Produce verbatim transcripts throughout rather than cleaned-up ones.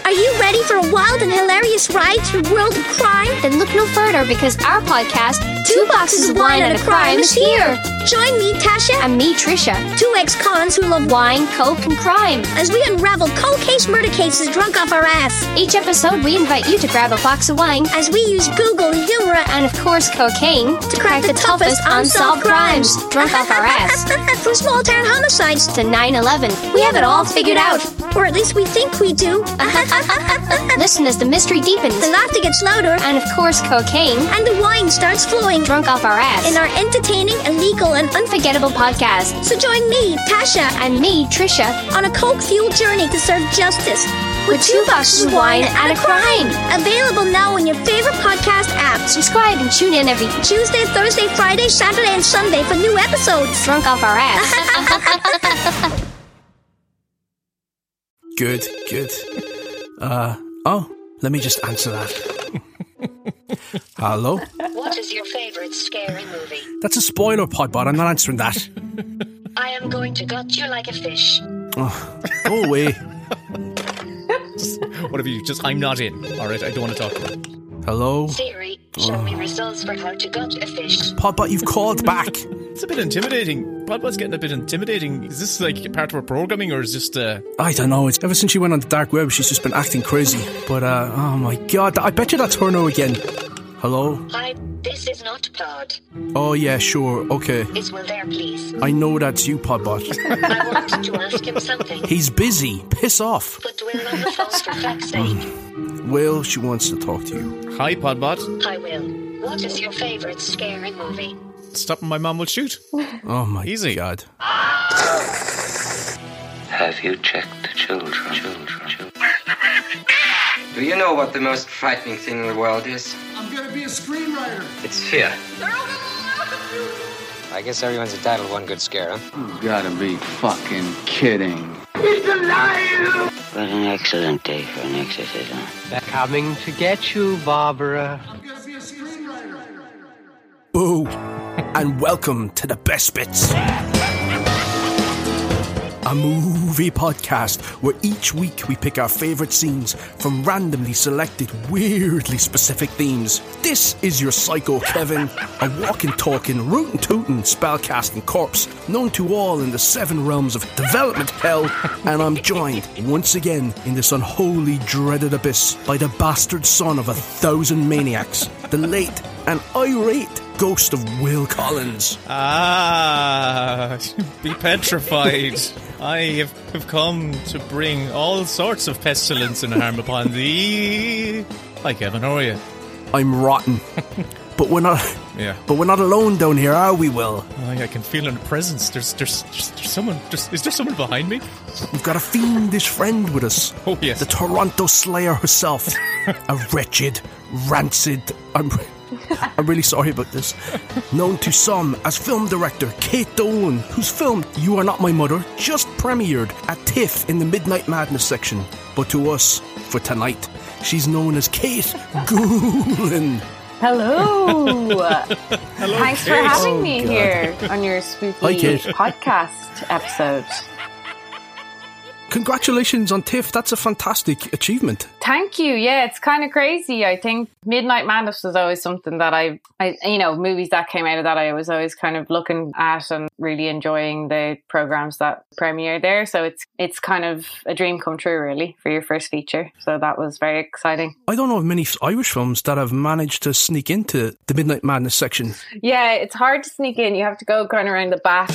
Are you ready for a wild and hilarious ride through the world of crime? Then look no further, because our podcast, Two Boxes of Wine and a Crime, is here. Join me, Tasha, And me, Trisha. two ex-cons who love Wine, coke, and crime. as we unravel cold case murder cases drunk off our ass. Each episode, we invite you to grab a box of wine As we use Google humor and, of course, cocaine to crack the toughest unsolved crimes drunk off our ass. From small town homicides To nine eleven, we have it all figured out. Or at least we think we do. Listen as the mystery deepens. The laughter gets louder, And, of course, cocaine and the wine starts flowing drunk off our ass. in our entertaining, illegal, and unforgettable podcast. So join me, Tasha, And me, Trisha, on a coke-fueled journey to serve justice. with two boxes of wine and a crime. Available now on your favorite podcast app. Subscribe and tune in every Tuesday, Thursday, Friday, Saturday, and Sunday for new episodes. drunk off our ass. Good, good. Uh, oh, let me just answer that. Hello? What is your favorite scary movie? That's a spoiler, Podbot. I'm not answering that. I am going to gut you like a fish. Oh, go away. Whatever you just, I'm not in. All right, I don't want to talk about it. Hello? Siri, show me results for how to gut a fish. Podbot, you've called back. It's a bit intimidating. Podbot's getting a bit intimidating. Is this like part of her programming, or is just uh I don't know. It's ever since she went on the dark web, she's just been acting crazy. But, uh, oh my god, I bet you that's her now again. Hello? Hi, this is not Pod. Oh, yeah, sure, okay. Is Will there, please? I know that's you, Podbot. I want to ask him something. He's busy. Piss off. Put Will on the phone for fuck's sake. Will, she wants to talk to you. hi, Podbot. Hi, Will. What is your favorite scary movie? Stopping my mum will shoot. Oh my Easy. god. Have you checked the children? Children, children. Do you know what the most frightening thing in the world is? I'm gonna be a screenwriter. It's fear. I guess everyone's entitled to one good scare, huh? You gotta be fucking kidding. What an excellent day for an exorcism. They're coming to get you, Barbara. I'm gonna be a screenwriter. Boo! And welcome to the best bits. A movie podcast where each week we pick our favourite scenes from randomly selected, weirdly specific themes. This is your Psycho Kevin, a walking, talking, rootin' tootin' spellcasting corpse known to all in the seven realms of development hell, and I'm joined once again in this unholy, dreaded abyss by the bastard son of a thousand maniacs, the late and irate ghost of Will Collins. Ah, be petrified. I have, have come to bring all sorts of pestilence and harm upon thee. Hi, Kevin. How are you? I'm rotten. But we're not Yeah. But we're not alone down here, are we, Will? Oh, I can feel a presence. There's, there's, there's, there's someone. There's, is there someone behind me? We've got a fiendish friend with us. Oh, yes. The Toronto Slayer herself. A wretched, rancid... I'm, I'm really sorry about this. Known to some as film director Kate Dolan, whose film You Are Not My Mother just premiered at TIFF in the Midnight Madness section. But to us, for tonight, she's known as Kate Goulin. Hello. Hello, Thanks for Kate. having Oh, me God. here on your spooky Hi, Kate. podcast episode. Congratulations on TIFF. That's a fantastic achievement. Thank you. Yeah, it's kind of crazy. I think Midnight Madness was always something that I, I, you know, movies that came out of that I was always kind of looking at and really enjoying the programs that premiered there. So it's it's kind of a dream come true, really, for your first feature. So that was very exciting. I don't know of many Irish films that have managed to sneak into the Midnight Madness section. Yeah, it's hard to sneak in. You have to go kind of around the back.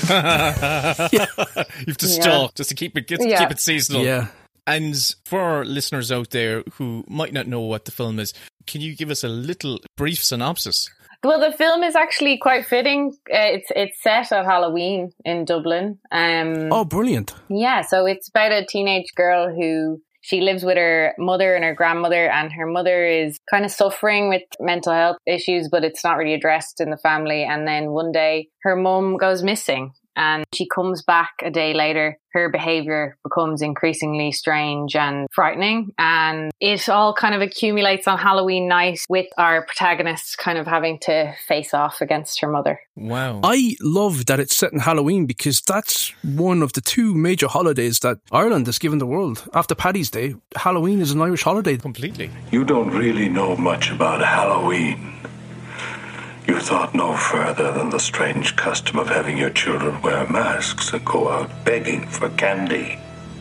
You have to stalk just to keep it, get, Yeah. keep it seasonal. Yeah. And for our listeners out there who might not know what the film is, can you give us a little brief synopsis? Well, the film is actually quite fitting. Uh, it's it's set at Halloween in Dublin. Um, Oh, brilliant. yeah, so it's about a teenage girl who she lives with her mother and her grandmother, and her mother is kind of suffering with mental health issues, but it's not really addressed in the family. And then one day her mum goes missing. and she comes back a day later. Her behavior becomes increasingly strange and frightening, and it all kind of accumulates on Halloween night with our protagonist kind of having to face off against her mother. Wow. I love that it's set in Halloween because that's one of the two major holidays that Ireland has given the world. After Paddy's Day, Halloween is an Irish holiday. Completely. You don't really know much about Halloween. You thought no further than the strange custom of having your children wear masks and go out begging for candy.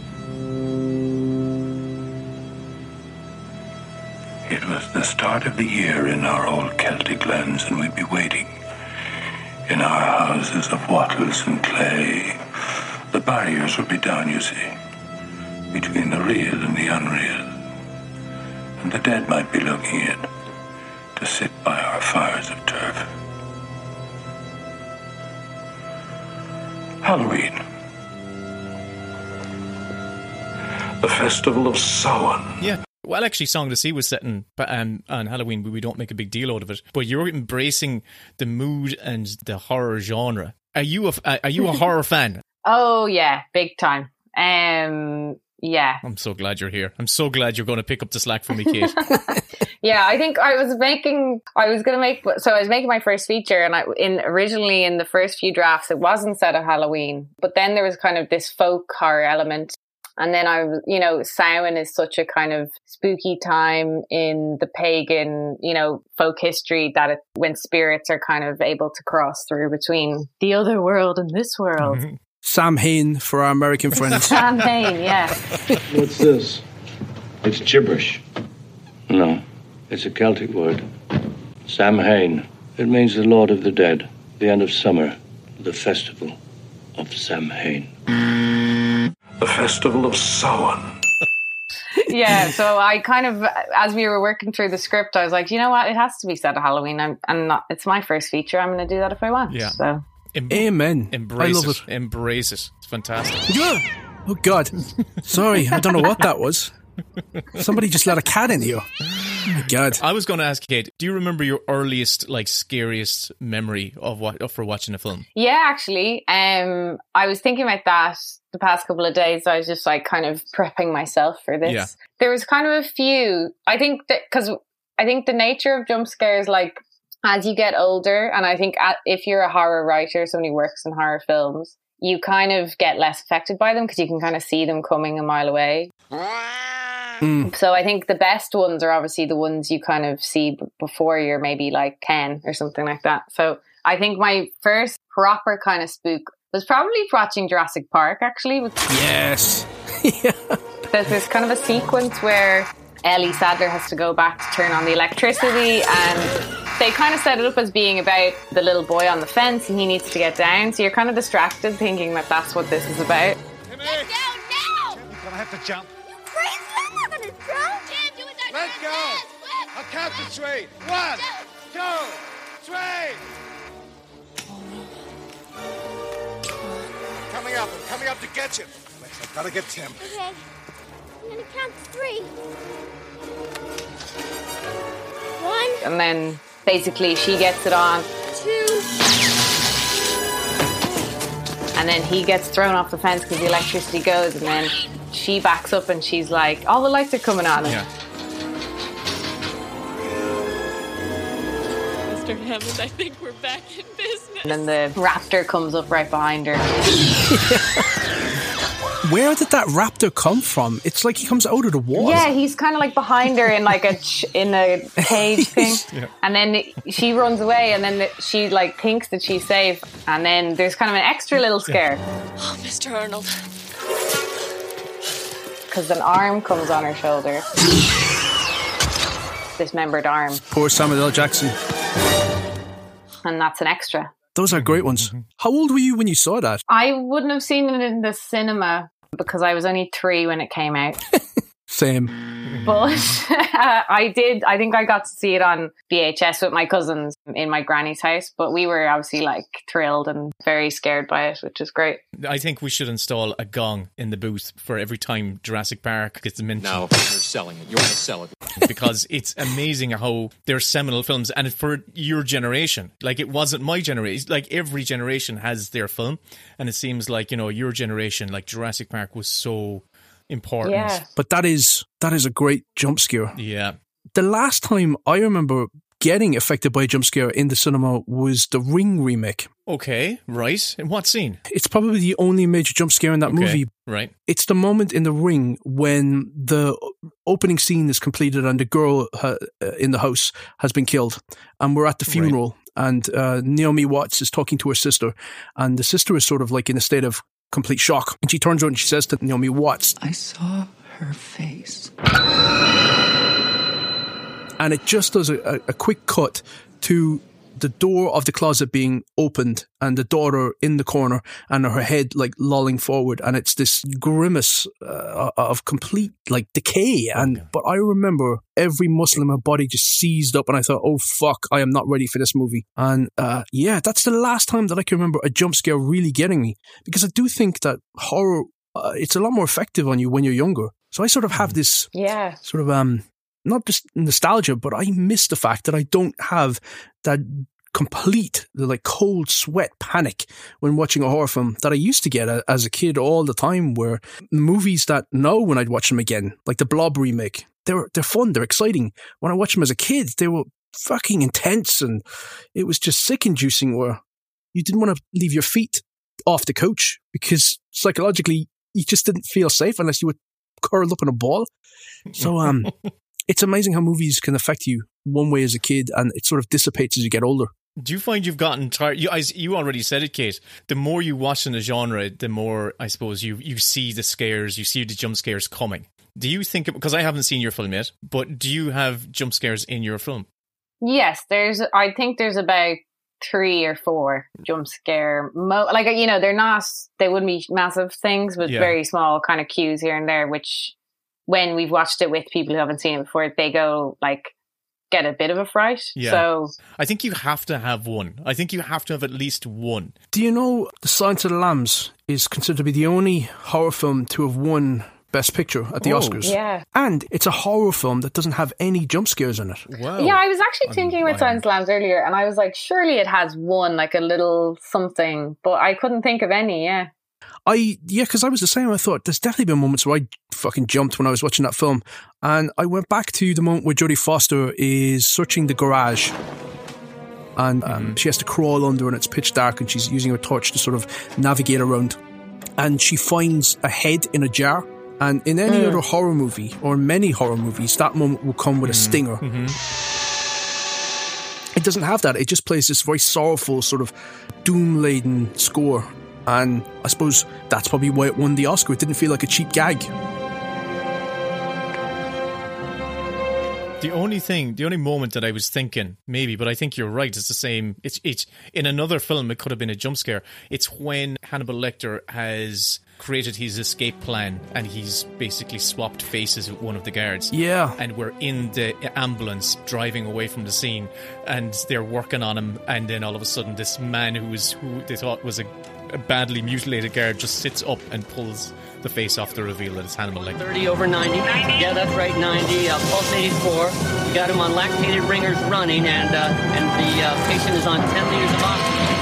It was the start of the year in our old Celtic lands, and we'd be waiting in our houses of wattles and clay. The barriers would be down, you see, between the real and the unreal. And the dead might be looking in to sit by our fires of turf. Halloween. The festival of Samhain. Yeah. Well, actually, Song of the Sea was set in, um, on Halloween, but we don't make a big deal out of it. But you're embracing the mood and the horror genre. Are you a, are you a horror fan? Oh, yeah, big time. Um, yeah. I'm so glad you're here. I'm so glad you're going to pick up the slack for me, Kate. Yeah, I think I was making, I was going to make, so I was making my first feature, and I, in originally in the first few drafts, it wasn't set at Halloween, but then there was kind of this folk horror element. And then I, you know, Samhain is such a kind of spooky time in the pagan, you know, folk history that it, when spirits are kind of able to cross through between the other world and this world. Mm-hmm. Samhain for our American friends. Samhain, yeah. What's this? It's gibberish. No, it's a Celtic word. Samhain. It means the Lord of the Dead, the end of summer, the festival of Samhain. The festival of Samhain. Yeah, so I kind of, as we were working through the script, I was like, you know what, it has to be set at Halloween. I'm, I'm not. It's my first feature. I'm going to do that if I want. Yeah. So. Em- Amen. Embrace I love it. it. Embrace it. It's fantastic. Yeah. Oh God. Sorry, I don't know what that was. Somebody just let a cat in here. Oh my God. I was going to ask Kate, do you remember your earliest, like, scariest memory of what of for watching a film? Yeah, actually. Um, I was thinking about that the past couple of days. I was just like kind of prepping myself for this. Yeah. There was kind of a few. I think that because I think the nature of jump scares, like as you get older, and I think at, if you're a horror writer, somebody who works in horror films, you kind of get less affected by them because you can kind of see them coming a mile away. Mm. So I think the best ones are obviously the ones you kind of see b- before you're maybe like ten or something like that. So I think my first proper kind of spook was probably watching Jurassic Park, actually. With yes. Yeah. There's this kind of a sequence where Ellie Sadler has to go back to turn on the electricity, and they kind of set it up as being about the little boy on the fence and he needs to get down. So you're kind of distracted thinking that that's what this is about. Get down now! You're gonna have to jump. You crazy? I'm not gonna jump. Can't do it that Let's go! I'll count to three. One, two, three. Coming up, I'm coming up to get you. I've gotta get Tim. Okay. I'm gonna count to three. One. And then basically she gets it on. Two. And then he gets thrown off the fence because the electricity goes, and then she backs up and she's like, all the lights are coming on. Yeah. Mister Hammond, I think we're back in business. And then the raptor comes up right behind her. Where did that raptor come from? It's like he comes out of the wall. Yeah, he's kind of like behind her in like a ch- in a cage thing. Yeah. And then she runs away, and then she like thinks that she's safe, and then there's kind of an extra little scare. Oh, Mister Arnold. Because an arm comes on her shoulder. Dismembered arm. Poor Samuel L. Jackson. And that's an extra. Those are great ones. How old were you when you saw that? I wouldn't have seen it in the cinema because I was only three when it came out. Same. but I did, I think I got to see it on V H S with my cousins in my granny's house, but we were obviously like thrilled and very scared by it, which is great. I think we should install a gong in the booth for every time Jurassic Park gets mentioned. No, you're selling it. You want to sell it. Because it's amazing how they're seminal films, and for your generation, like it wasn't my generation, like every generation has their film, and it seems like, you know, your generation, like Jurassic Park was so important. Yeah. But that is that is a great jump scare. Yeah. The last time I remember getting affected by a jump scare in the cinema was the Ring remake. Okay, right. In what scene? It's probably the only major jump scare in that Okay, movie. right. It's the moment in the Ring when the opening scene is completed and the girl uh, in the house has been killed, and we're at the funeral, right. and uh, Naomi Watts is talking to her sister, and the sister is sort of like in a state of complete shock, and she turns around and she says to Naomi Watts, "I saw her face." And it just does a, a quick cut to the door of the closet being opened and the daughter in the corner and her head like lolling forward, and it's this grimace uh, of complete like decay. And okay. But I remember every muscle in my body just seized up, and I thought, oh fuck, I am not ready for this movie. And uh, yeah, that's the last time that I can remember a jump scare really getting me, because I do think that horror uh, it's a lot more effective on you when you're younger. So I sort of have this yeah sort of um. not just nostalgia, but I miss the fact that I don't have that complete, like cold sweat panic when watching a horror film that I used to get as a kid all the time, where movies that now when I'd watch them again, like the Blob remake, they're, they're fun, they're exciting. When I watched them as a kid, they were fucking intense, and it was just sick inducing, where you didn't want to leave your feet off the couch because psychologically you just didn't feel safe unless you were curled up in a ball. So, um, it's amazing how movies can affect you one way as a kid, and it sort of dissipates as you get older. Do you find you've gotten tired? You, I, you already said it, Kate. The more you watch in the genre, the more, I suppose, you, you see the scares, you see the jump scares coming. Do you think, because I haven't seen your film yet, but do you have jump scares in your film? Yes, there's, I think there's about three or four jump scare, mo- like, you know, they're not, they wouldn't be massive things, but yeah. very small kind of cues here and there, which when we've watched it with people who haven't seen it before, they go like, get a bit of a fright. Yeah. So I think you have to have one. I think you have to have at least one. Do you know The Silence of the Lambs is considered to be the only horror film to have won Best Picture at the oh, Oscars? Yeah. And it's a horror film that doesn't have any jump scares in it. Wow. Yeah, I was actually thinking about Silence of the Lambs earlier, and I was like, surely it has one, like a little something, but I couldn't think of any, yeah. I, yeah, because I was the same. I thought there's definitely been moments where I fucking jumped when I was watching that film. And I went back to the moment where Jodie Foster is searching the garage. And um, mm-hmm. she has to crawl under, and it's pitch dark, and she's using her torch to sort of navigate around. And she finds a head in a jar. And in any mm. other horror movie, or many horror movies, that moment will come with a stinger. Mm-hmm. It doesn't have that. It just plays this very sorrowful, sort of doom-laden score. And I suppose that's probably why it won the Oscar. It didn't feel like a cheap gag. The only thing, the only moment that I was thinking, maybe, but I think you're right, it's the same. It's it's in another film, it could have been a jump scare. It's when Hannibal Lecter has created his escape plan, and he's basically swapped faces with one of the guards. Yeah. And we're in the ambulance driving away from the scene, and they're working on him, and then all of a sudden this man who was who they thought was a, a badly mutilated guard just sits up and pulls the face off to reveal that it's Hannibal Lecter. thirty over ninety. Yeah, that's right, ninety. Uh, pulse eighty-four. We got him on lactated ringers running, and uh, and the uh, patient is on ten liters of oxygen.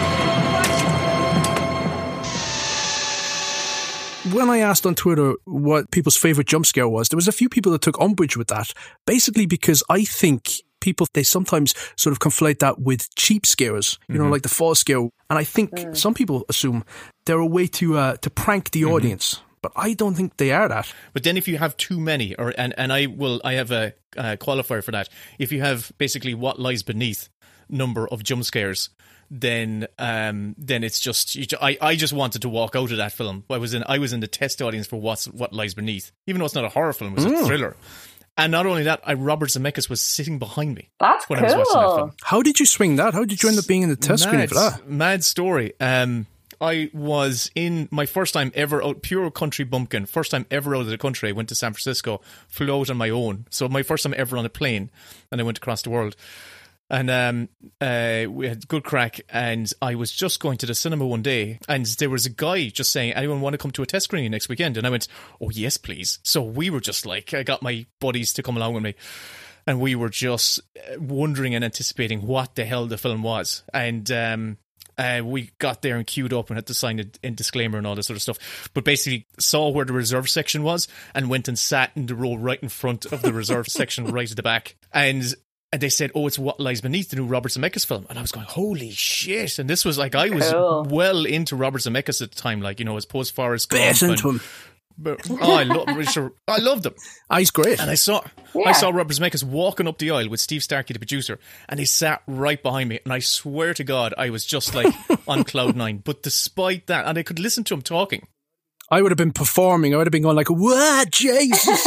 When I asked on Twitter what people's favourite jump scare was, there was a few people that took umbrage with that, basically because I think people, they sometimes sort of conflate that with cheap scares, you mm-hmm. know, like the fall scare. And I think mm. some people assume they're a way to uh, to prank the mm-hmm. audience. But I don't think they are that. But then if you have too many, or and, and I will, I have a uh, qualifier for that. If you have basically what lies beneath number of jump scares, then um, then it's just you, I, I just wanted to walk out of that film. I was in I was in the test audience for what's what lies beneath, even though it's not a horror film, it was mm. a thriller. And not only that, I Robert Zemeckis was sitting behind me. That's when cool. I was watching that film. How did you swing that? How did you end up being in the test mad, screening for that? Mad story. Um, I was in my first time ever out, pure country bumpkin, first time ever out of the country. I went to San Francisco, flew out on my own. So my first time ever on a plane, and I went across the world. And um, uh, we had good crack, and I was just going to the cinema one day, and there was a guy just saying, anyone want to come to a test screening next weekend? And I went, oh, yes, please. So we were just like, I got my buddies to come along with me, and we were just wondering and anticipating what the hell the film was. And um, uh, we got there and queued up and had to sign a, a disclaimer and all this sort of stuff. But basically saw where the reserve section was and went and sat in the row right in front of the reserve section right at the back. And And they said, oh, it's What Lies Beneath, the new Robert Zemeckis film. And I was going, holy shit. And this was like, I was cool. well into Robert Zemeckis at the time, like, you know, his post Forrest Gump. Best into him. But, oh, I, lo- I loved him. Oh, he's great. And I saw yeah. I saw Robert Zemeckis walking up the aisle with Steve Starkey, the producer, and he sat right behind me. And I swear to God, I was just like on cloud nine. But despite that, and I could listen to him talking. I would have been performing. I would have been going like, what, Jesus?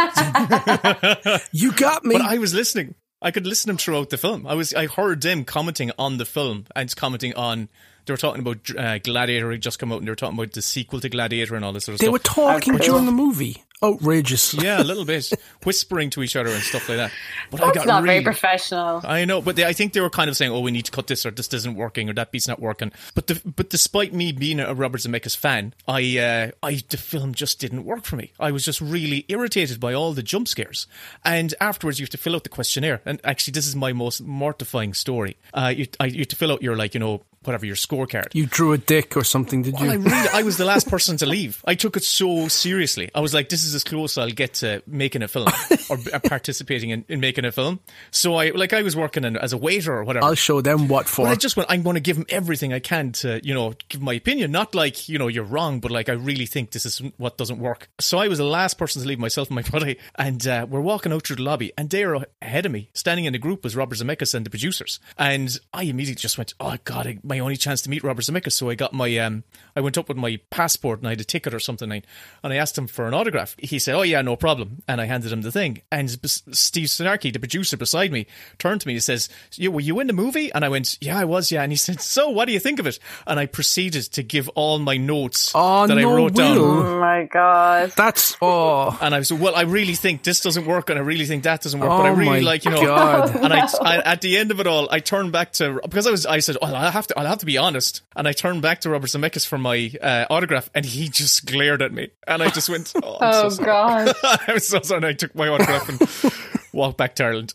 You got me. But I was listening. I could listen to them throughout the film. I was, I heard them commenting on the film and commenting on. They were talking about uh, Gladiator had just come out, and they were talking about the sequel to Gladiator and all this sort of they stuff. They were talking during the movie. Outrageous. Yeah, a little bit. Whispering to each other and stuff like that. But That's I got not really, very professional. I know, but they, I think they were kind of saying, oh, we need to cut this, or this isn't working, or that beat's not working. But the, but despite me being a Robert Zemeckis fan, I, uh, I the film just didn't work for me. I was just really irritated by all the jump scares. And afterwards, you have to fill out the questionnaire. And actually, this is my most mortifying story. Uh, you, I, you have to fill out your, like, you know, whatever, your scorecard. You drew a dick or something, did you? Well, I, really, I was the last person to leave. I took it so seriously. I was like, this is as close I'll get to making a film or participating in, in making a film. So I, like, I was working in, as a waiter or whatever. I'll show them what for. But I just went, I'm going to give them everything I can to, you know, give my opinion. Not like, you know, you're wrong, but like, I really think this is what doesn't work. So I was the last person to leave, myself and my buddy. And uh, we're walking out through the lobby, and they're ahead of me. Standing in the group was Robert Zemeckis and the producers. And I immediately just went, oh God, I, my only chance to meet Robert Zemeckis. So I got my, um, I went up with my passport and I had a ticket or something, and I asked him for an autograph. He said, oh yeah, no problem. And I handed him the thing. And Steve Starkey, the producer beside me, turned to me and says, yeah, were you in the movie? And I went, yeah, I was, yeah. And he said, so what do you think of it? And I proceeded to give all my notes oh, that no I wrote will. down. Oh my God. That's, oh. And I was, well, I really think this doesn't work, and I really think that doesn't work. Oh but I really my like, you know, God. And I, I, at the end of it all, I turned back to, because I was, I said, oh, I'll have to, I'll have to be honest. And I turned back to Robert Zemeckis for my uh, autograph, and he just glared at me. And I just went, oh, I'm oh so sorry. God. I was so sorry. And I took my autograph and walked back to Ireland.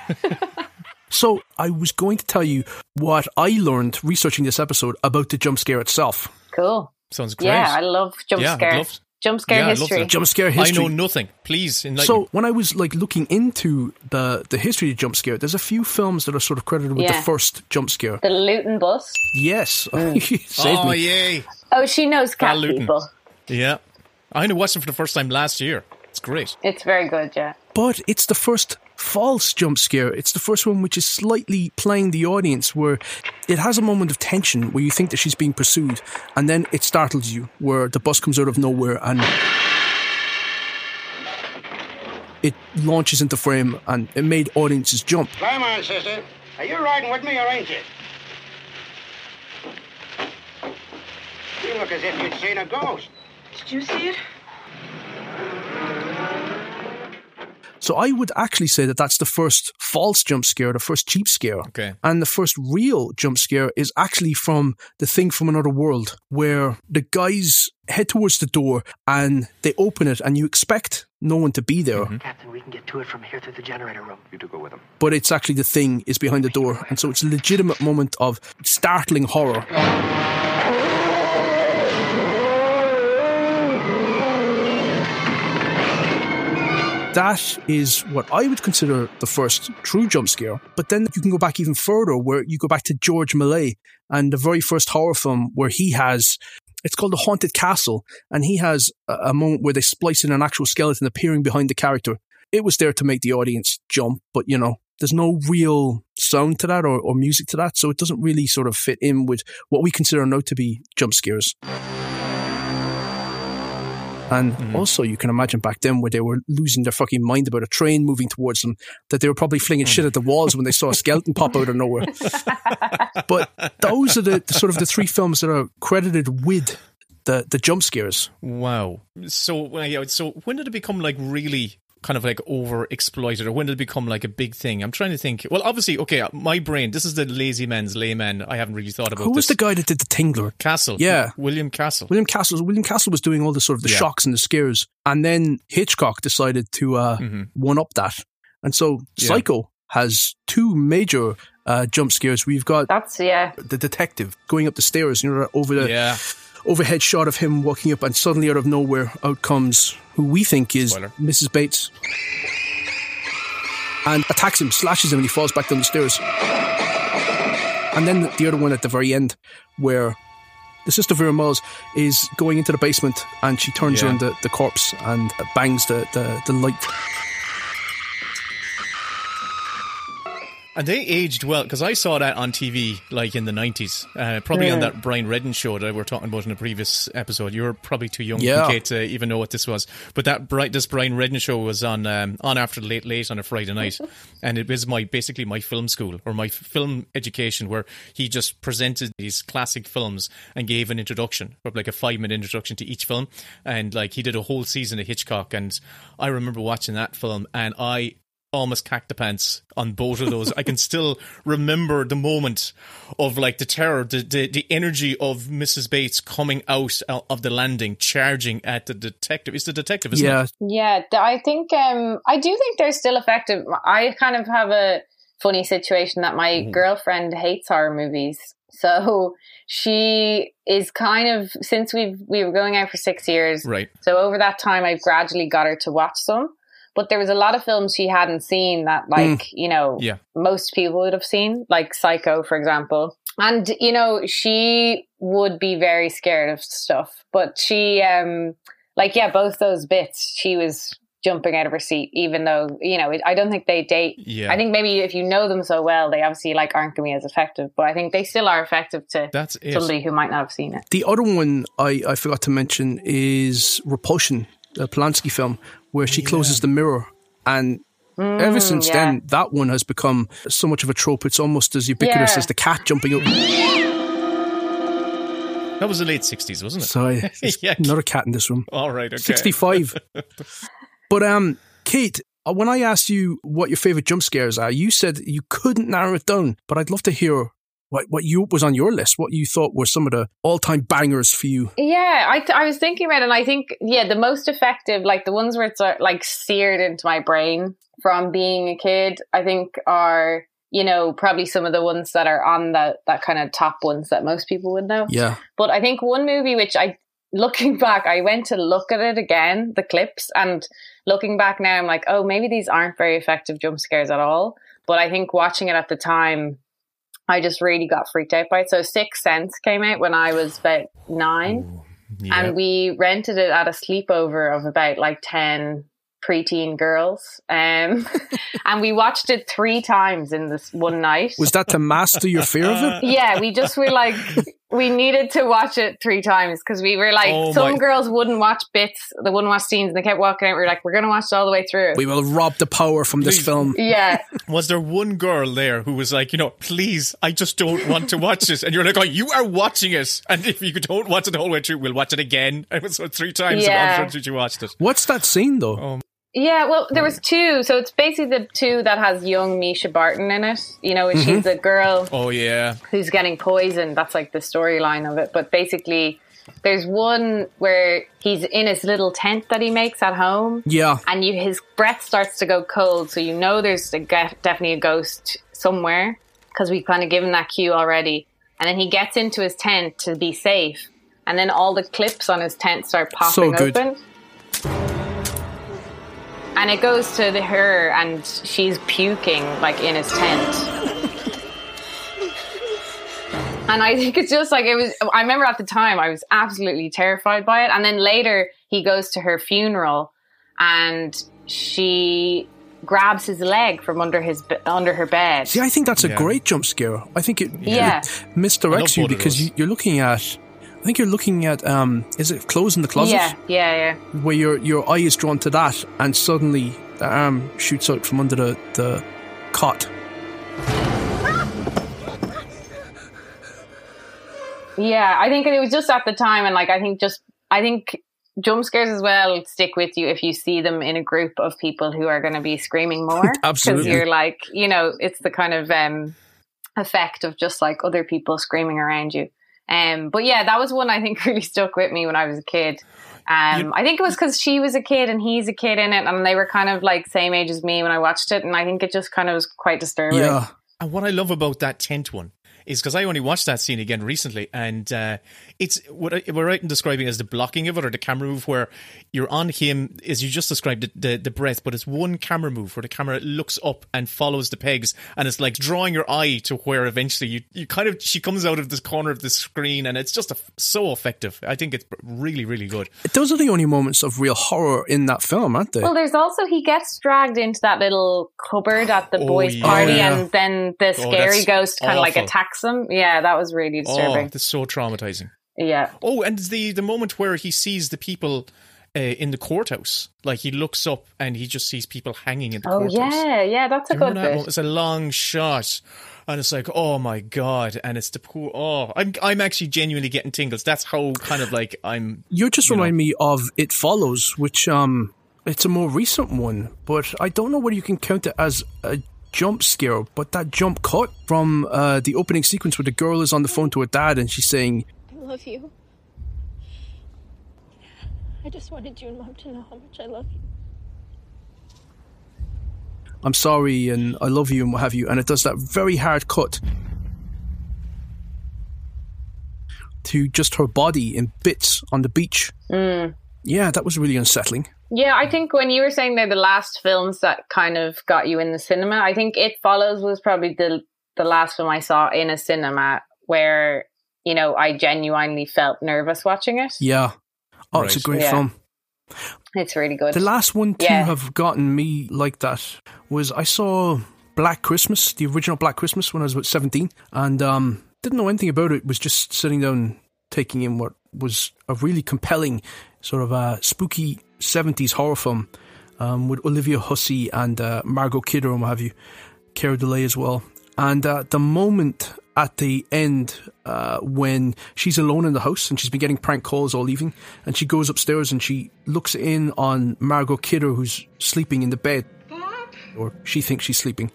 So I was going to tell you what I learned researching this episode about the jump scare itself. Cool. Sounds great. Yeah, I love jump yeah, scare. love, jump scare yeah, history. Jump scare history. I know nothing. Please enlighten So me. when I was like looking into the, the history of jump scare, there's a few films that are sort of credited with Yeah. the first jump scare. The Luton bus. Yes. Mm. Saved oh, me. yay. Oh, she knows cat Luton. people. Yeah. I only watched it for the first time last year. It's great. It's very good, yeah. But it's the first false jump scare. It's the first one which is slightly playing the audience, where it has a moment of tension where you think that she's being pursued, and then it startles you, where the bus comes out of nowhere and it launches into frame, and it made audiences jump. Climb on, sister. Are you riding with me or ain't you? You look as if you'd seen a ghost. Did you see it? So I would actually say that that's the first false jump scare, the first cheap scare. Okay. And the first real jump scare is actually from The Thing from Another World, where the guys head towards the door and they open it and you expect no one to be there. Mm-hmm. Captain, we can get to it from here through the generator room. You do go with him. But it's actually the Thing is behind the door. And so it's a legitimate moment of startling horror. That is what I would consider the first true jump scare. But then you can go back even further, where you go back to George Millet and the very first horror film where he has, it's called The Haunted Castle, and he has a, a moment where they splice in an actual skeleton appearing behind the character. It was there to make the audience jump, but you know, there's no real sound to that or, or music to that, so it doesn't really sort of fit in with what we consider now to be jump scares. And Mm-hmm. also, you can imagine back then where they were losing their fucking mind about a train moving towards them, that they were probably flinging shit at the walls when they saw a skeleton pop out of nowhere. But those are the, the sort of the three films that are credited with the, the jump scares. Wow. So, well, yeah, so when did it become like really kind of like over exploited, or when did it become like a big thing? I'm trying to think. Well, obviously, okay, my brain, this is the lazy man's layman. I haven't really thought about Who was this. the guy that did the Tingler? Castle. Yeah. William Castle. William Castle. William Castle was doing all the sort of the Yeah. shocks and the scares. And then Hitchcock decided to uh, Mm-hmm. one up that. And so Yeah. Psycho has two major uh, jump scares. We've got That's, yeah. the detective going up the stairs, you know, over the Yeah. overhead shot of him walking up, and suddenly out of nowhere, out comes who we think is Spoiler. Missus Bates. And attacks him, slashes him, and he falls back down the stairs. And then the other one at the very end, where the sister Vera Miles is going into the basement and she turns Yeah. around the, the corpse and bangs the, the, the light. And they aged well, because I saw that on T V like in the nineties, uh, probably on Yeah. that Brian Redden show that we were talking about in a previous episode. You were probably too young, Yeah. Kate, to even know what this was. But that bright, this Brian Redden show was on um, on after late late on a Friday night, and it was my basically my film school or my film education, where he just presented these classic films and gave an introduction, or like a five minute introduction to each film, and like he did a whole season of Hitchcock, and I remember watching that film, and I almost cacked the pants on both of those. I can still remember the moment of like the terror, the, the the energy of Missus Bates coming out of the landing, charging at the detective. It's the detective, isn't Yeah. it? Yeah, th- I think, um, I do think they're still effective. I kind of have a funny situation that my Mm. girlfriend hates horror movies. So she is kind of, since we've, we were going out for six years. Right. So over that time, I've gradually got her to watch some. But there was a lot of films she hadn't seen that, like, Mm. you know, Yeah. most people would have seen, like Psycho, for example. And, you know, she would be very scared of stuff. But she, um, like, yeah, both those bits, she was jumping out of her seat, even though, you know, I don't think they date. Yeah. I think maybe if you know them so well, they obviously, like, aren't going to be as effective. But I think they still are effective to That's it. somebody who might not have seen it. The other one I, I forgot to mention is Repulsion, a Polanski film, where she closes the mirror. And Mm, ever since yeah. then, that one has become so much of a trope. It's almost as ubiquitous Yeah. as the cat jumping up. That was the late sixties, wasn't it? Sorry, there's Yeah. another cat in this room. All right, okay. sixty-five. But um, Kate, uh, when I asked you what your favourite jump scares are, you said you couldn't narrow it down. But I'd love to hear what, what you was on your list, what you thought were some of the all-time bangers for you. Yeah, I th- I was thinking about it, and I think, yeah, the most effective, like the ones where it's uh, like seared into my brain from being a kid, I think are, you know, probably some of the ones that are on the, that kind of top ones that most people would know. Yeah. But I think one movie which I, looking back, I went to look at it again, the clips, and looking back now, I'm like, oh, maybe these aren't very effective jump scares at all. But I think watching it at the time, I just really got freaked out by it. So Sixth Sense came out when I was about nine. Yeah. And we rented it at a sleepover of about like ten preteen girls. Um, and we watched it three times in this one night. Was that to master your fear of it? Yeah, we just were like, we needed to watch it three times because we were like, Oh some my- girls wouldn't watch bits, they wouldn't watch scenes, and they kept walking out. We were like, we're going to watch it all the way through. We will rob the power from this film. Yeah. Was there one girl there who was like, you know, please, I just don't want to watch this? And you're like, oh, you are watching it. And if you don't watch it the whole way through, we'll watch it again. And it was three times Yeah. after you watched it. What's that scene, though? Oh. Yeah, well, there was two. So it's basically the two that has young Misha Barton in it. You know, Mhm. she's a girl Oh, yeah. who's getting poisoned. That's like the storyline of it. But basically, there's one where he's in his little tent that he makes at home. Yeah. And you, his breath starts to go cold. So you know there's a, definitely a ghost somewhere because we've kind of given that cue already. And then he gets into his tent to be safe. And then all the clips on his tent start popping So good. open. And it goes to the, her, and she's puking like in his tent. And I think it's just like it was. I remember at the time I was absolutely terrified by it. And then later he goes to her funeral, and she grabs his leg from under his be- under her bed. See, I think that's a Yeah. great jump scare. I think it, Yeah. it misdirects I you love both of because those. you, you're looking at think you're looking at, um, is it Clothes in the Closet? Yeah, yeah, yeah. Where your, your eye is drawn to that, and suddenly the arm shoots out from under the, the cot. Yeah, I think it was just at the time, and like I think just I think jump scares as well stick with you if you see them in a group of people who are going to be screaming more. Absolutely, because you're like, you know, it's the kind of um, effect of just like other people screaming around you. Um, but yeah, that was one I think really stuck with me when I was a kid. Um, you, I think it was because she was a kid and he's a kid in it, and they were kind of like same age as me when I watched it, and I think it just kind of was quite disturbing. Yeah. And what I love about that tent one is because I only watched that scene again recently, and uh, it's what I, we're right in describing as the blocking of it, or the camera move where you're on him, as you just described, the, the, the breath, but it's one camera move where the camera looks up and follows the pegs, and it's like drawing your eye to where eventually you, you kind of, she comes out of this corner of the screen, and it's just a, so effective. I think it's really, really good. Those are the only moments of real horror in that film, aren't they? Well, there's also, he gets dragged into that little cupboard at the oh, boys' yeah. party, yeah. and then the scary oh, ghost kind of like attacks them. Yeah, that was really disturbing. Oh, that's so traumatizing. Yeah. Oh, and the the moment where he sees the people uh, in the courthouse, like he looks up and he just sees people hanging in the oh, courthouse. Oh yeah, yeah, that's a good bit. It's a long shot, and it's like, oh my god, and it's the poor. Oh, I'm I'm actually genuinely getting tingles. That's how kind of like I'm. You just you remind know. me of It Follows, which um, it's a more recent one, but I don't know whether you can count it as a jump scare, but that jump cut from uh, the opening sequence where the girl is on the phone to her dad and she's saying, I love you. I just wanted you and Mom to know how much I love you. I'm sorry and I love you and what have you, and it does that very hard cut to just her body in bits on the beach. Mm. Yeah, that was really unsettling. Yeah, I think when you were saying they're the last films that kind of got you in the cinema, I think It Follows was probably the the last film I saw in a cinema where, you know, I genuinely felt nervous watching it. Yeah. Oh, right. It's a great yeah. film. It's really good. The last one to yeah. have gotten me like that was I saw Black Christmas, the original Black Christmas, when I was about seventeen, and um, didn't know anything about it, was just sitting down taking in what was a really compelling sort of a spooky seventies horror film um, with Olivia Hussey and uh, Margot Kidder and what have you, Cara Delay as well. And uh, the moment at the end uh, when she's alone in the house and she's been getting prank calls all evening, and she goes upstairs and she looks in on Margot Kidder, who's sleeping in the bed, or she thinks she's sleeping.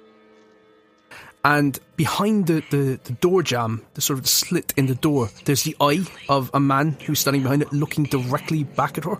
And behind the, the, the door jamb, the sort of slit in the door, there's the eye of a man who's standing behind it looking directly back at her.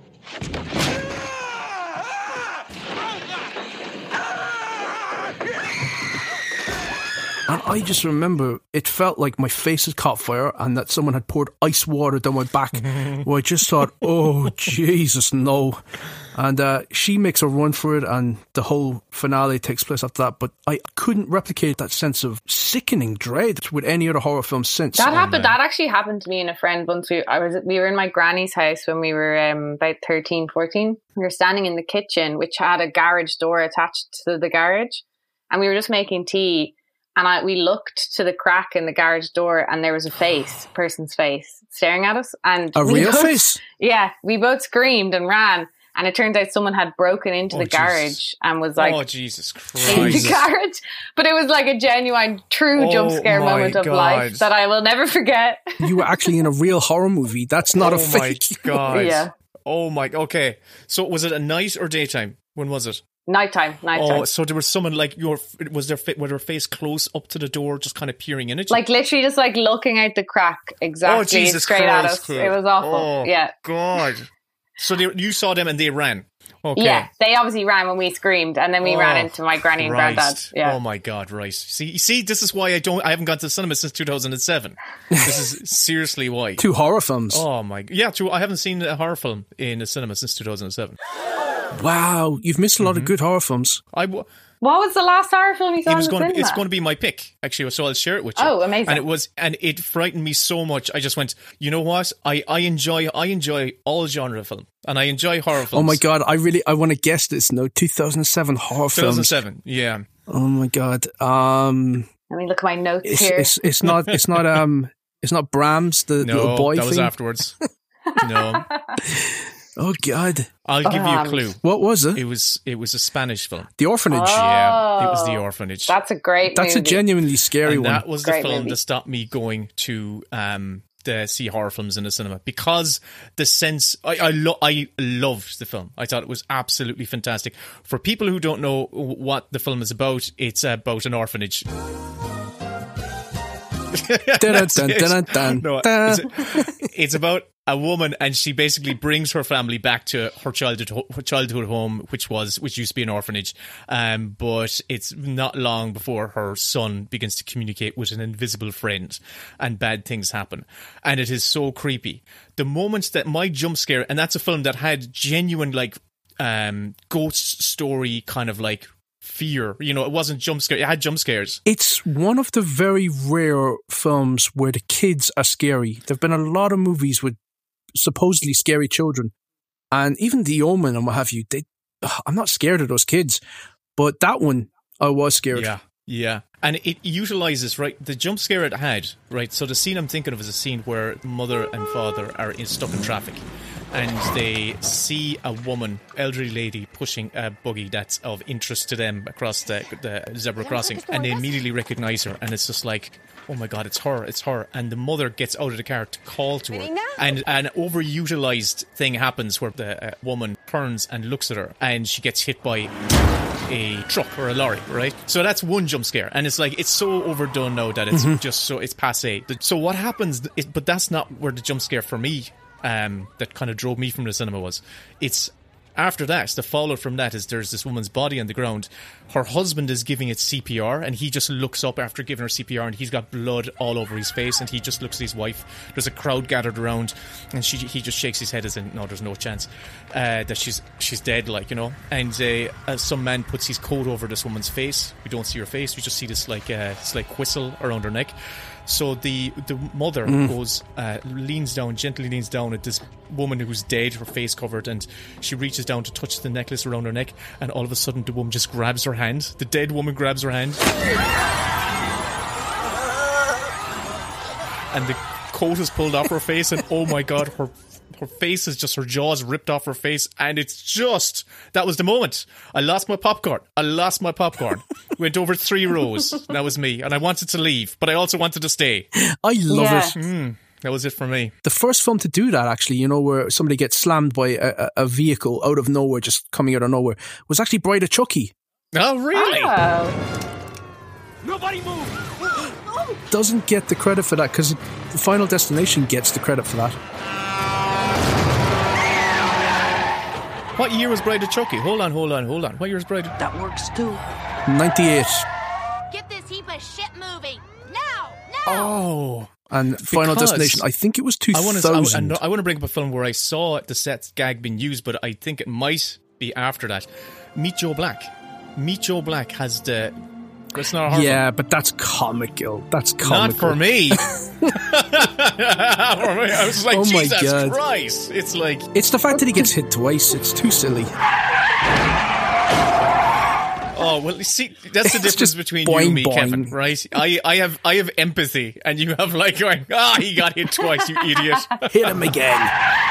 And I just remember it felt like my face had caught fire and that someone had poured ice water down my back. Where I just thought, oh, Jesus, no. And uh, she makes a run for it, and the whole finale takes place after that. But I couldn't replicate that sense of sickening dread with any other horror film since. That happened. That actually happened to me and a friend once. We I was we were in my granny's house when we were um, about thirteen, fourteen. We were standing in the kitchen, which had a garage door attached to the garage, and we were just making tea. And I, we looked to the crack in the garage door, and there was a face, a person's face, staring at us. And a real both, face? Yeah, we both screamed and ran. And it turns out someone had broken into oh, the garage Jesus. and was like, "Oh Jesus Christ!" in the garage. But it was like a genuine, true oh, jump scare moment of God. life that I will never forget. You were actually in a real horror movie. That's not oh a fake. Oh my God! Yeah. Oh my. Okay. So was it a night or daytime? When was it? Nighttime, nighttime. Oh, so there was someone like your was their was their face close up to the door, just kind of peering in at you, like literally just like looking out the crack exactly oh, Jesus straight Christ, at us. Kid. It was awful. Oh, yeah, God. So they, you saw them and they ran. Okay. Yeah, they obviously ran when we screamed, and then we oh, ran into my granny and Christ. granddad. Yeah. Oh my God, right. See, see, this is why I don't. I haven't gone to the cinema since two thousand seven. This is seriously why. Two horror films. Oh my, yeah, two. I haven't seen a horror film in a cinema since two thousand seven. Wow, you've missed a lot mm-hmm. of good horror films. I. W- What was the last horror film you saw it was in the going cinema? to be, It's going to be my pick, actually, so I'll share it with you. Oh, amazing. And it was, and it frightened me so much. I just went, you know what? I, I enjoy I enjoy all genre film, and I enjoy horror films. Oh my God, I really, I want to guess this now. two thousand seven horror two thousand seven, films. yeah. Oh my God. Um, Let me look at my notes it's, here. It's, it's not, it's not, um, It's not Brahms, the no, little boy that thing? was afterwards. No. Oh, God. I'll give you a clue. What was it? It was it was a Spanish film. The Orphanage. Oh, Yeah, it was The Orphanage. That's a great That's movie. a genuinely scary and one. that was Great the film movie. that stopped me going to um, the see horror films in the cinema, because the sense I I, lo- I loved the film. I thought it was absolutely fantastic. For people who don't know what the film is about, it's about an orphanage. Dun, dun, dun, dun, No, dun. it's, it's about a woman, and she basically brings her family back to her childhood her childhood home, which was which used to be an orphanage. Um, but it's not long before her son begins to communicate with an invisible friend, and bad things happen. And it is so creepy. The moments that my jump scare, and that's a film that had genuine like um, ghost story kind of like fear. You know, it wasn't jump scare. It had jump scares. It's one of the very rare films where the kids are scary. There have been a lot of movies with supposedly scary children, and even The Omen and what have you. They, ugh, I'm not scared of those kids, but that one I was scared. Yeah, yeah. And it utilizes, right, the jump scare it had, right? So the scene I'm thinking of is a scene where mother and father are in, stuck in traffic, and they see a woman, elderly lady, pushing a buggy that's of interest to them across the, the zebra crossing, and they immediately recognize her, and it's just like, oh my God, it's her, it's her. And the mother gets out of the car to call to her, and an overutilized thing happens where the uh, woman turns and looks at her, and she gets hit by a truck or a lorry, right? So that's one jump scare, and it's like, it's so overdone now that it's Mm-hmm. just so, it's passé. So what happens, is, but that's not where the jump scare for me, um, that kind of drove me from the cinema was. It's after that, the fallout from that is there's this woman's body on the ground. Her husband is giving it C P R, and he just looks up after giving her C P R, and he's got blood all over his face, and he just looks at his wife. There's a crowd gathered around, and she he just shakes his head as in, no, there's no chance uh, that she's she's dead, like, you know. And uh, as some man puts his coat over this woman's face. We don't see her face. We just see this like uh, this like whistle around her neck. So the the mother Mm. goes, uh, leans down, gently leans down at this woman who's dead, her face covered, and she reaches down to touch the necklace around her neck, and all of a sudden the woman just grabs her hand. The dead woman grabs her hand. And the coat is pulled off her face, and oh my God, her her face is just, her jaws ripped off her face, and it's just, that was the moment. I lost my popcorn. I lost my popcorn. Went over three rows. That was me. And I wanted to leave, but I also wanted to stay. I love Yeah. it. Mm, that was it for me. The first film to do that, actually, you know, where somebody gets slammed by a, a a vehicle out of nowhere, just coming out of nowhere, was actually Bride of Chucky. Oh, really? Oh. Nobody move! Doesn't get the credit for that, because Final Destination gets the credit for that. What year was Bride of Chucky? Hold on, hold on, hold on. What year was Bride of... That works too. ninety-eight. Get this heap of shit moving. Now! Now! Oh... And Final Because Destination, I think it was two I want thousand. to. I, I want to bring up a film where I saw the set gag being used, but I think it might be after that. Meet Joe Black. Meet Joe Black has the. It's not a horror Yeah, film. but that's comical. That's comical. Not for me. For me. I was like, Oh my Jesus God. Christ! It's like It's the fact that he gets hit twice. It's too silly. Oh, well, you see, that's the It's difference just between boing, you and me, boing. Kevin, right? I, I have I have empathy, and you have like going, ah, he got hit twice, you idiot. Hit him again.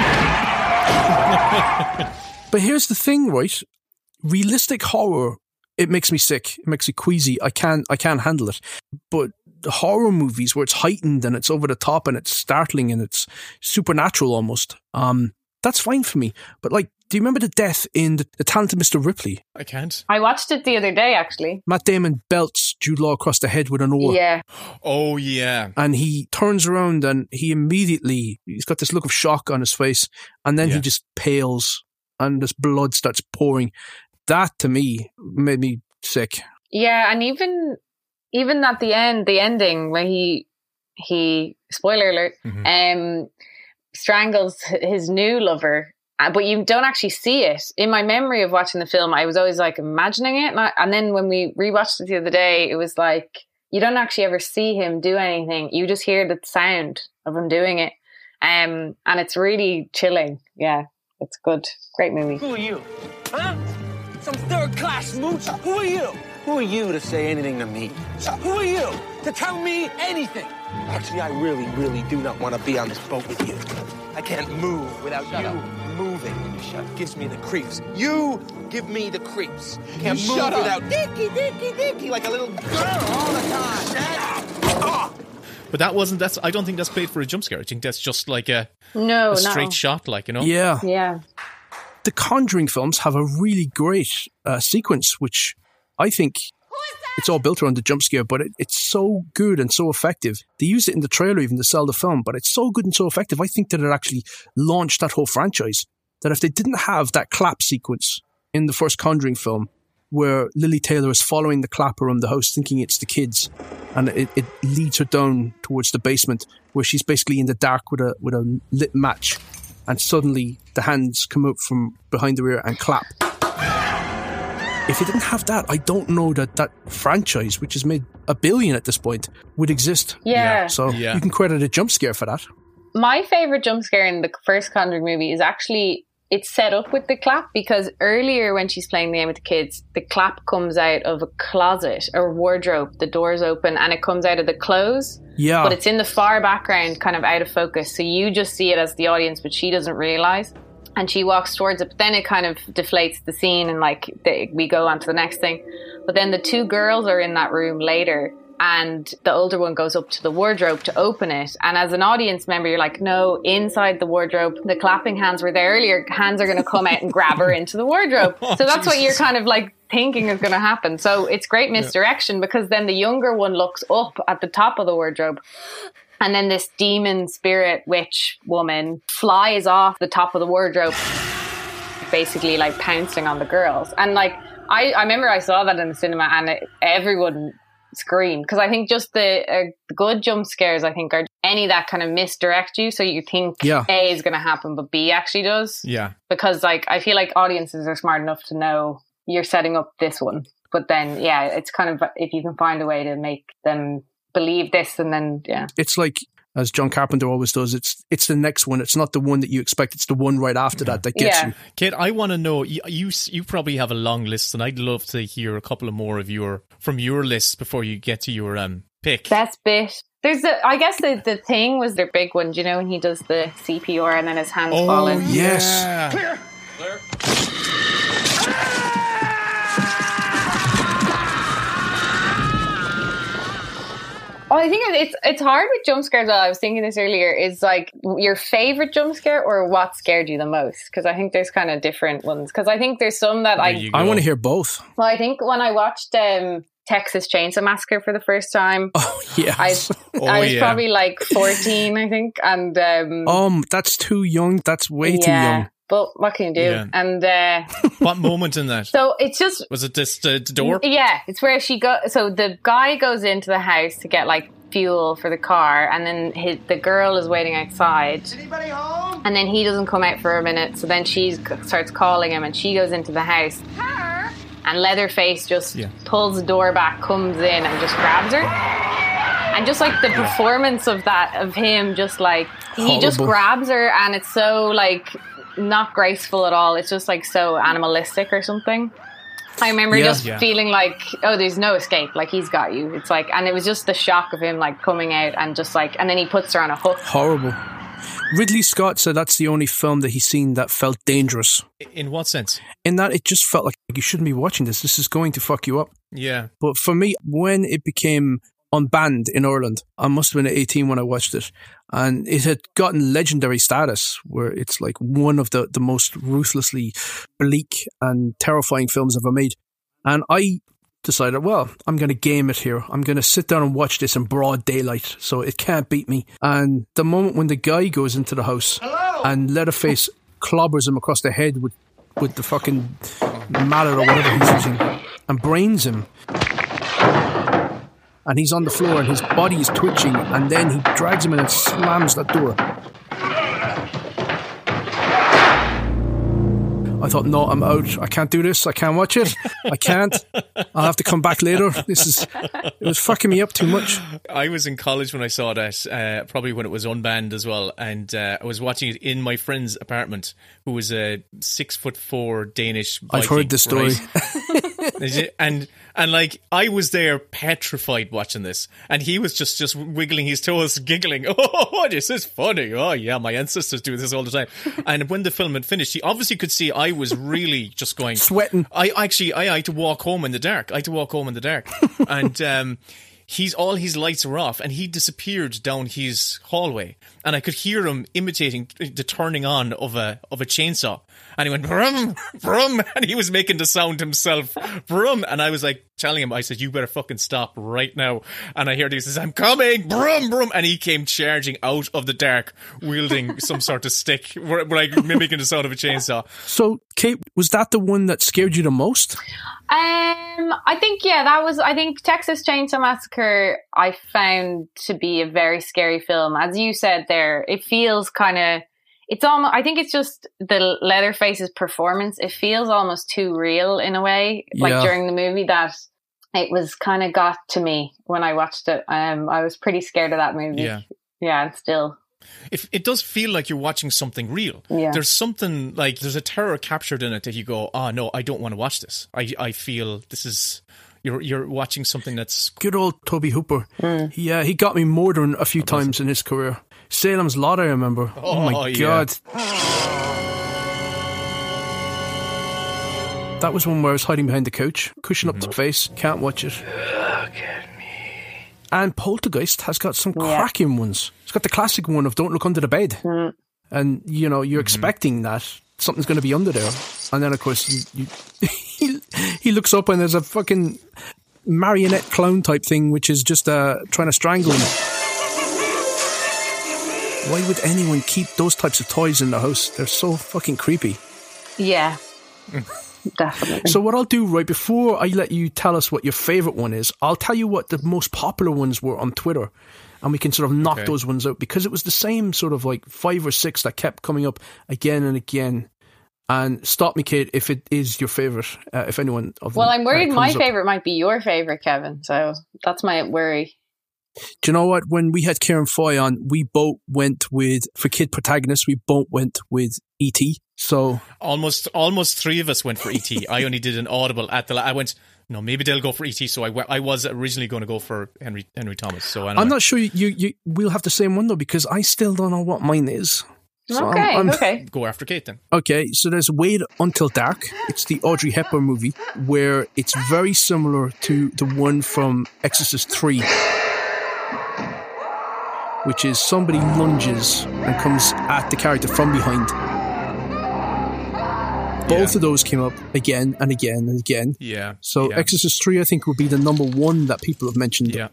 But here's the thing, right? Realistic horror, it makes me sick. It makes me queasy. I can't, I can't handle it. But the horror movies where it's heightened and it's over the top and it's startling and it's supernatural almost, um, that's fine for me. But like, do you remember the death in the, the Talented Mister Ripley? I can't. I watched it the other day, actually. Matt Damon belts Jude Law across the head with an oar. Yeah. Oh, yeah. And he turns around and he immediately, he's got this look of shock on his face, and then Yeah. he just pales and this blood starts pouring. That to me made me sick. Yeah, and even even at the end, the ending when he he spoiler alert, Mhm. um strangles his new lover, uh, but you don't actually see it. In my memory of watching the film, I was always like imagining it, and, I, and then when we rewatched it the other day, it was like you don't actually ever see him do anything. You just hear the sound of him doing it, um, and it's really chilling. Yeah, it's good, great movie. Who are you? Huh? Some third-class mooch? Who are you? Who are you to say anything to me? Who are you to tell me anything? Actually, I really, really do not want to be on this boat with you. I can't move without Shut you up. moving. Shut up. Gives me the creeps. You give me the creeps. Can't move Shut up. without dicky, dicky, dicky, like a little girl all the time. Shut up. But that wasn't, that's, I don't think that's played for a jump scare. I think that's just like a, no, a straight no. shot, like, you know? Yeah. Yeah. The Conjuring films have a really great uh, sequence, which I think it's all built around the jump scare, but it, it's so good and so effective. They use it in the trailer even to sell the film, but it's so good and so effective. I think that it actually launched that whole franchise. That if they didn't have that clap sequence in the first Conjuring film, where Lily Taylor is following the clap around the house thinking it's the kids, and it, it leads her down towards the basement where she's basically in the dark with a with a lit match, and suddenly the hands come out from behind the rear and clap. If it didn't have that, I don't know that that franchise, which has made a billion at this point, would exist. Yeah. So Yeah. you can credit a jump scare for that. My favourite jump scare in the first Conjuring movie is actually, it's set up with the clap, because earlier when she's playing the game with the kids, the clap comes out of a closet or wardrobe. The door's open and it comes out of the clothes. Yeah. But it's in the far background, kind of out of focus. So you just see it as the audience, but she doesn't realise. And she walks towards it, but then it kind of deflates the scene and like they, we go on to the next thing. But then the two girls are in that room later, and the older one goes up to the wardrobe to open it. And as an audience member, you're like, no, inside the wardrobe, the clapping hands were there earlier. Hands are going to come out and grab her into the wardrobe. Oh, so that's Jesus. what you're kind of like thinking is going to happen. So it's great misdirection, yeah. Because then the younger one looks up at the top of the wardrobe. And then this demon spirit witch woman flies off the top of the wardrobe, basically like pouncing on the girls. And like, I, I remember I saw that in the cinema and it, everyone screamed. Because I think just the uh, good jump scares, I think, are any that kind of misdirect you. So you think yeah. A is going to happen, but B actually does. Yeah. Because like, I feel like audiences are smart enough to know you're setting up this one. But then, yeah, it's kind of, if you can find a way to make them believe this, and then yeah it's like, as John Carpenter always does, it's it's the next one. It's not the one that you expect, it's the one right after that that gets yeah. you. Kate, I want to know, you, you you probably have a long list, and I'd love to hear a couple of more of your from your list before you get to your um pick. Best bit, there's the I guess the, the thing was their big one, do you know, when he does the C P R and then his hands oh, fall in. Yes. Yeah. Clear. Clear. Oh, I think it's it's hard with jump scares. Well, I was thinking this earlier. Is like your favorite jump scare or what scared you the most? Because I think there's kind of different ones. Because I think there's some that I I want to hear both. Well, I think when I watched um, Texas Chainsaw Massacre for the first time, oh yeah, I, oh, I was yeah. probably like fourteen, I think, and um, um, that's too young. That's way yeah, too young. But what can you do? Yeah. And uh, what moment in that? So it's just was it this the, the door? Yeah, it's where she go. So the guy goes into the house to get like fuel for the car, and then his, the girl is waiting outside. Anybody home? And then he doesn't come out for a minute. So then she starts calling him, and she goes into the house. Her and Leatherface just yeah. pulls the door back, comes in, and just grabs her. And just like the performance of that, of him, just like he Horrible. just grabs her, and it's so like not graceful at all. It's just like so animalistic or something. I remember yeah. just Yeah. feeling like, oh, there's no escape. Like, he's got you. It's like, and it was just the shock of him like coming out and just like, and then he puts her on a hook. Horrible. Ridley Scott said that's the only film that he's seen that felt dangerous. In what sense? In that it just felt like you shouldn't be watching this. This is going to fuck you up. Yeah. But for me, when it became unbanned in Ireland, I must have been eighteen when I watched it, and it had gotten legendary status where it's like one of the, the most ruthlessly bleak and terrifying films ever made. And I decided, well, I'm going to game it here. I'm going to sit down and watch this in broad daylight, so it can't beat me. And the moment when the guy goes into the house Hello? and Leatherface clobbers him across the head with, with the fucking mallet or whatever he's using and brains him, and he's on the floor and his body is twitching, and then he drags him in and slams that door. I thought, no, I'm out. I can't do this. I can't watch it. I can't. I'll have to come back later. This is, it was fucking me up too much. I was in college when I saw that, uh, probably when it was unbanned as well. And uh, I was watching it in my friend's apartment, who was a six foot four Danish Viking. I've heard this story. Right? and and like I was there petrified watching this, and he was just just wiggling his toes, giggling. Oh, this is funny. Oh yeah, my ancestors do this all the time. And when the film had finished, he obviously could see I was really just going sweating. I actually I, I had to walk home in the dark. I had to walk home in the dark, and um, he's all his lights were off, and he disappeared down his hallway, and I could hear him imitating the turning on of a of a chainsaw. And he went, brum, brum, and he was making the sound himself, brum. And I was like telling him, I said, you better fucking stop right now. And I heard he says, I'm coming, brum, brum. And he came charging out of the dark, wielding some sort of stick, like mimicking the sound of a chainsaw. So, Kate, was that the one that scared you the most? Um, I think, yeah, that was, I think Texas Chainsaw Massacre, I found to be a very scary film. As you said there, it feels kind of, it's almost, I think it's just the Leatherface's performance. It feels almost too real in a way, like Yeah. during the movie, that it was kind of got to me when I watched it. Um, I was pretty scared of that movie. Yeah. Yeah, and still. If it does feel like you're watching something real. Yeah. There's something like, there's a terror captured in it that you go, oh no, I don't want to watch this. I I feel this is, you're you're watching something that's... Good old Toby Hooper. Mm. He, uh, he got me more than a few times in his career. Salem's Lot, I remember. Oh, Oh, my yeah. God. That was one where I was hiding behind the couch, cushion up the face, can't watch it. Look at me. And Poltergeist has got some cracking ones. It's got the classic one of don't look under the bed. Mm. And, you know, you're expecting that something's going to be under there. And then, of course, you, you, he, he looks up and there's a fucking marionette clown type thing, which is just uh, trying to strangle him. Why would anyone keep those types of toys in the house? They're so fucking creepy. Yeah, definitely. So what I'll do right before I let you tell us what your favourite one is, I'll tell you what the most popular ones were on Twitter, and we can sort of knock Okay. those ones out, because it was the same sort of like five or six that kept coming up again and again. And stop me, Kate, if it is your favourite, uh, if anyone of them Well, I'm worried uh, my comes up. favourite might be your favourite, Kevin. So that's my worry. Do you know what? When we had Kieran Foy on, we both went with, for kid protagonists, we both went with E T. So Almost almost three of us went for E T. I only did an audible at the... La- I went, no, maybe they'll go for E T. So I, went, I was originally going to go for Henry Henry Thomas. So I I'm not sure you, you, you we'll have the same one, though, because I still don't know what mine is. So Okay, I'm- I'm- okay. Go after Kate then. Okay, so there's Wait Until Dark. It's the Audrey Hepburn movie, where it's very similar to the one from Exorcist three, which is somebody lunges and comes at the character from behind. Both of those came up again and again and again. Yeah. So yeah. Exorcist three, I think, would be the number one that people have mentioned. Yeah.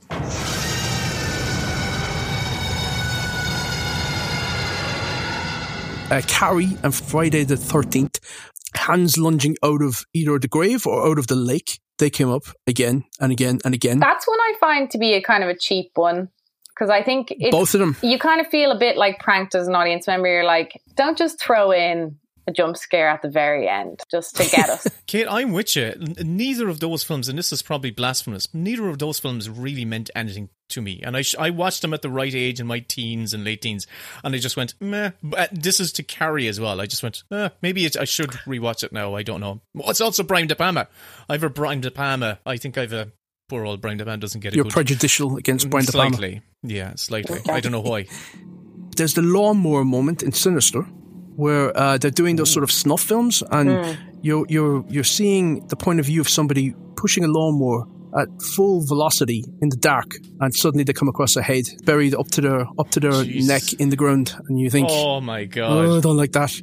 Uh, Carrie and Friday the thirteenth, hands lunging out of either the grave or out of the lake. They came up again and again and again. That's one I find to be a kind of a cheap one. Because I think it's, Both of them. You kind of feel a bit like pranked as an audience member. You're like, don't just throw in a jump scare at the very end just to get us. Kate, I'm with you. N- Neither of those films, and this is probably blasphemous, neither of those films really meant anything to me. And I sh- I watched them at the right age in my teens and late teens, and I just went, meh. But this is to Carrie as well. I just went, eh, maybe it, I should rewatch it now. I don't know. Well, it's also Brian De Palma. I've a Brian De Palma. I think I've a... Poor old Brian De Palma doesn't get a You're good... prejudicial against Brian De Palma. Slightly. Yeah, slightly. I don't know why. There's the lawnmower moment in Sinister, where uh, they're doing those sort of snuff films, and Mm. you're you're you're seeing the point of view of somebody pushing a lawnmower at full velocity in the dark, and suddenly they come across a head buried up to their up to their Jeez. neck in the ground, and you think, Oh my god. oh, I don't like that.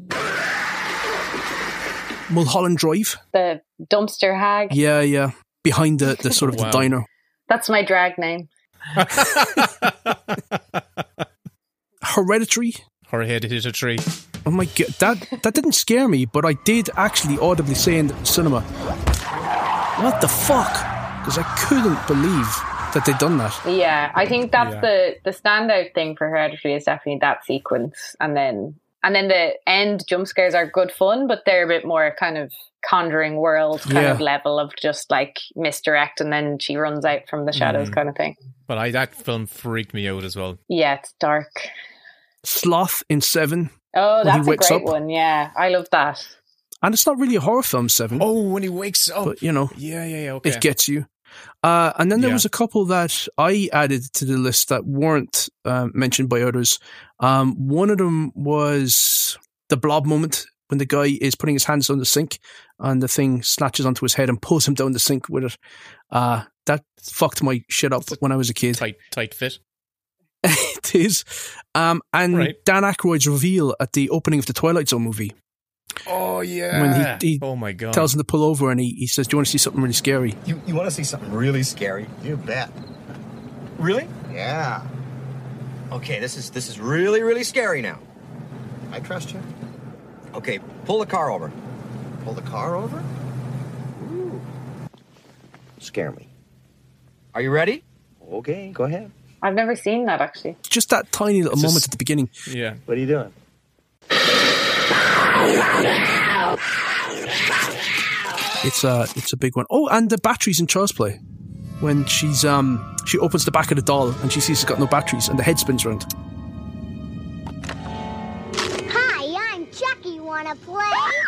Mulholland Drive, The dumpster hag. yeah, yeah, behind the, the sort of Wow. the diner. That's my drag name. Hereditary. Her head hit a tree. Oh my god, that that didn't scare me, but I did actually audibly say in the cinema, "What the fuck?" Because I couldn't believe that they'd done that. Yeah, I think that's Yeah. the the standout thing for Hereditary is definitely that sequence, and then and then the end jump scares are good fun, but they're a bit more kind of Conjuring World kind Yeah. of level of just like misdirect, and then she runs out from the shadows Mm. kind of thing. But I that film freaked me out as well. Yeah, it's dark. Sloth in Seven. Oh, When he that's a wakes great up. one. Yeah, I love that. And it's not really a horror film, Seven. Oh, when he wakes up. But, you know, yeah, yeah, yeah, okay. It gets you. Uh, and then there Yeah. was a couple that I added to the list that weren't uh, mentioned by others. Um, one of them was the blob moment when the guy is putting his hands on the sink and the thing snatches onto his head and pulls him down the sink with it. Uh, that fucked my shit up when I was a kid. Tight, tight fit. It is. Um, and Right. Dan Aykroyd's reveal at the opening of the Twilight Zone movie. Oh, yeah. When he, he oh, my God. tells him to pull over and he, he says, do you want to see something really scary? You, you want to see something really scary? You bet. Really? Yeah. Okay, this is this is really, really scary now. I trust you. Okay, pull the car over. Pull the car over? Ooh. Scare me. Are you ready? Okay, go ahead. I've never seen that, actually. Just that tiny little It's moment just- at the beginning. Yeah. What are you doing? It's a it's a big one. Oh, and the batteries in Child's Play. When she's um she opens the back of the doll and she sees it's got no batteries and the head spins around. Hi, I'm Chucky. Wanna play?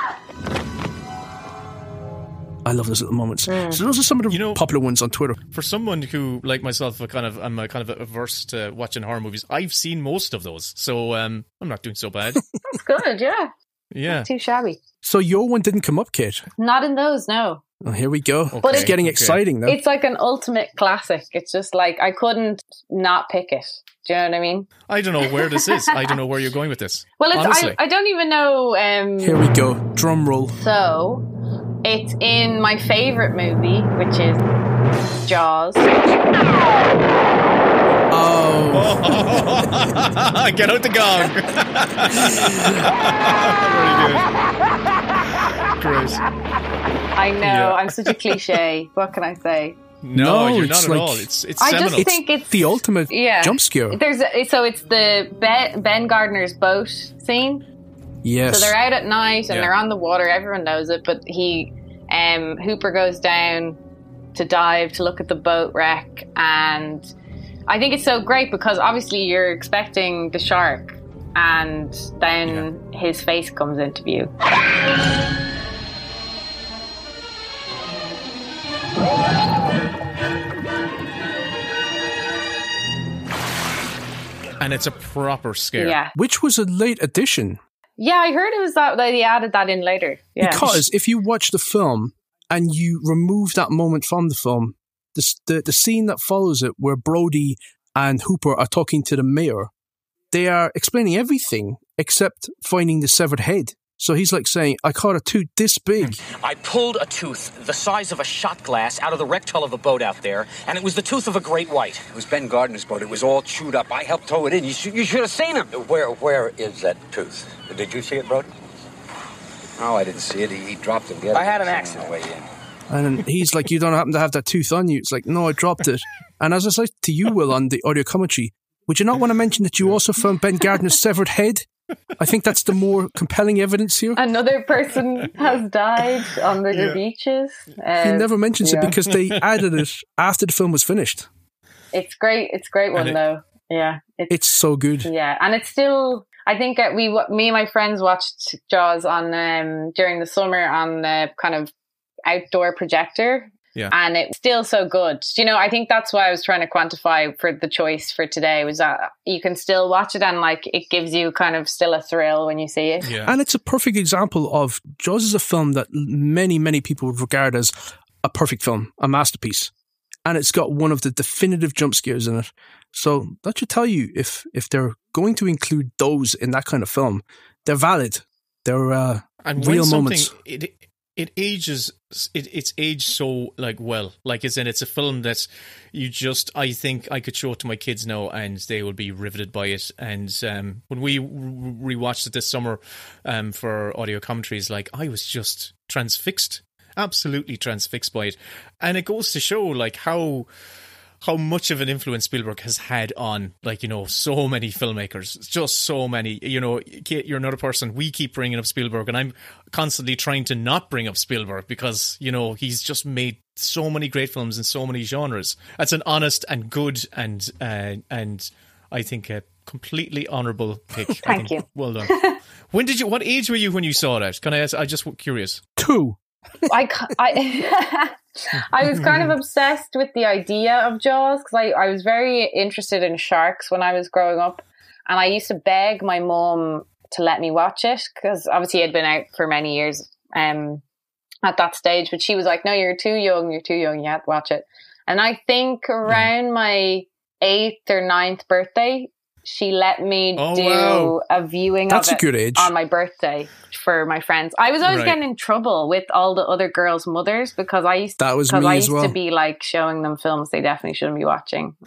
I love those little moments. Mm. So those are some of the You know- popular ones on Twitter. For someone who, like myself, a kind of I'm a kind of averse to watching horror movies, I've seen most of those, so um, I'm not doing so bad. It's good, yeah. Yeah. Not too shabby. So your one didn't come up, Kate. Not in those, no. Oh, here we go. But it's it- getting okay. exciting now. It's like an ultimate classic. It's just like, I couldn't not pick it. Do you know what I mean? I don't know where this is. I don't know where you're going with this. Well, it's honestly. I, I don't even know. Um, Here we go. Drum roll. So, it's in my favourite movie, which is Jaws. Oh. Get out the gong. Very good. Gross. I know, Yeah. I'm such a cliche. What can I say? No, No, you're it's not at like- all. It's it's I just seminal. think it's The ultimate yeah. jump scare. There's a, so it's the Ben, Ben Gardner's boat scene. Yes. So they're out at night and Yeah. they're on the water. Everyone knows it, but he, um, Hooper goes down to dive to look at the boat wreck, and I think it's so great because obviously you're expecting the shark, and then his face comes into view. and it's a proper scare. Yeah, Which was a late addition. yeah. I heard it was that they added that in later. Yeah, Because if you watch the film and you remove that moment from the film, the, the, the scene that follows it where Brody and Hooper are talking to the mayor, they are explaining everything except finding the severed head. So he's like saying, I caught a tooth this big. I pulled a tooth the size of a shot glass out of the wrecked hull of the boat out there, and it was the tooth of a great white. It was Ben Gardner's boat. It was all chewed up. I helped tow it in. You should, you should have seen him. Where where is that tooth? Did you see it, Brody? Oh, I didn't see it. He, he dropped it. The other I had an on accident. the way in. And he's like, you don't happen to have that tooth on you. It's like, no, I dropped it. And as I said to you, Will, on the audio commentary, would you not want to mention that you also found Ben Gardner's severed head? I think that's the more compelling evidence here. another person has died on the Yeah. beaches. He Um, never mentions yeah. it because they added it after the film was finished. It's great. It's a great one it- though. Yeah, it's, It's so good. yeah, and it's still. I think uh, we, me and my friends watched Jaws on um, during the summer on the kind of outdoor projector. Yeah. And it's still so good. You know, I think that's why I was trying to quantify for the choice for today was that you can still watch it and like it gives you kind of still a thrill when you see it. Yeah. And it's a perfect example of Jaws is a film that many, many people would regard as a perfect film, a masterpiece. And it's got one of the definitive jump scares in it. So that should tell you if if they're going to include those in that kind of film, they're valid. They're uh, And when real something moments. it it ages it it's aged so like well, like as in it's a film that you just I think I could show it to my kids now and they will be riveted by it. And um, when we re- rewatched it this summer um, for audio commentaries, like I was just transfixed, absolutely transfixed by it, and it goes to show like how. how much of an influence Spielberg has had on, like, you know, so many filmmakers, just so many, you know, Kate, you're another person, we keep bringing up Spielberg, and I'm constantly trying to not bring up Spielberg because, you know, he's just made so many great films in so many genres. That's an honest and good and, uh, and I think a Completely honourable pick. Thank you. Well done. When did you? What age were you when you saw that? Can I ask? I just curious. Two. I, I, I was kind of obsessed with the idea of Jaws because I, I was very interested in sharks when I was growing up, and I used to beg my mum to let me watch it because obviously it had been out for many years um, at that stage, but she was like, no, you're too young, you're too young, you have to watch it. And I think around yeah. my eighth or ninth birthday, she let me oh, do wow. a viewing That's of a it good age. on my birthday for my friends. I was always Right. getting in trouble with all the other girls' mothers because I used That was because me I as used well. to be like showing them films they definitely shouldn't be watching.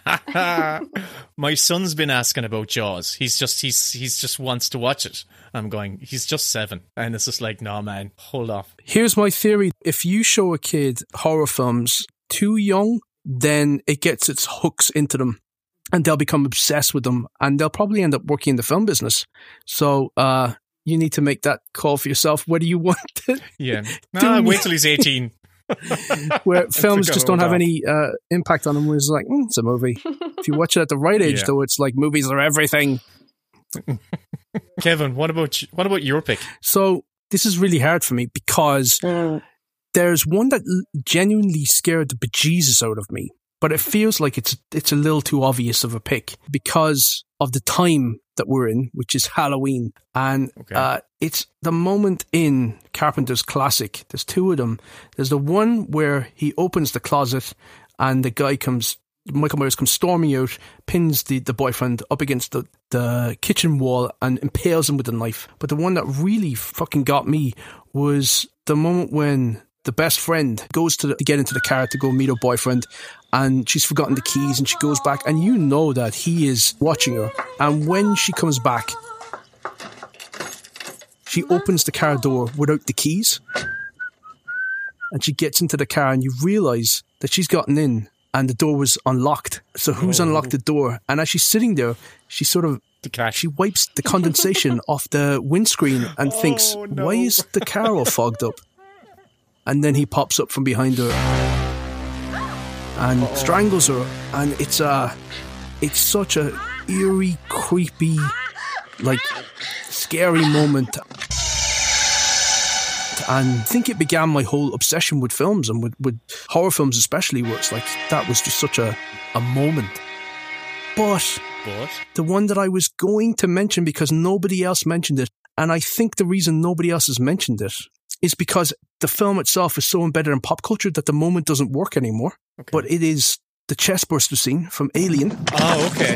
My son's been asking about Jaws. He's just he's he's just wants to watch it. I'm going, he's just seven. And it's just like, no man, hold off. Here's my theory. If you show a kid horror films too young, then it gets its hooks into them and they'll become obsessed with them and they'll probably end up working in the film business. So uh, you need to make that call for yourself, whether you want it. Yeah. Nah, wait till he's eighteen. Where films just don't have off. any uh, impact on them. Where it's like, mm, it's a movie. If you watch it at the right age, Yeah. though, it's like movies are everything. Kevin, what about what about your pick? So this is really hard for me because Mm. there's one that l- genuinely scared the bejesus out of me, but it feels like it's it's a little too obvious of a pick because of the time that we're in, which is Halloween. And Okay. uh, it's the moment in Carpenter's classic. There's two of them. There's the one where he opens the closet and the guy comes, Michael Myers comes storming out, pins the, the boyfriend up against the, the kitchen wall and impales him with a knife. But the one that really fucking got me was the moment when the best friend goes to, the, to get into the car to go meet her boyfriend and she's forgotten the keys and she goes back and you know that he is watching her. And when she comes back, she opens the car door without the keys and she gets into the car and you realise that she's gotten in and the door was unlocked. So who's Oh. unlocked the door? And as she's sitting there, she sort of The cat. she wipes the condensation off the windscreen and thinks, Oh, no. why is the car all fogged up? And then he pops up from behind her and Uh-oh. strangles her. And it's a, it's such a eerie, creepy, like scary moment. And I think it began my whole obsession with films and with, with horror films especially, where it's like, that was just such a, a moment. But But the one that I was going to mention because nobody else mentioned it, and I think the reason nobody else has mentioned it is because the film itself is so embedded in pop culture that the moment doesn't work anymore. Okay. But it is the chestburster scene from Alien. Oh, okay.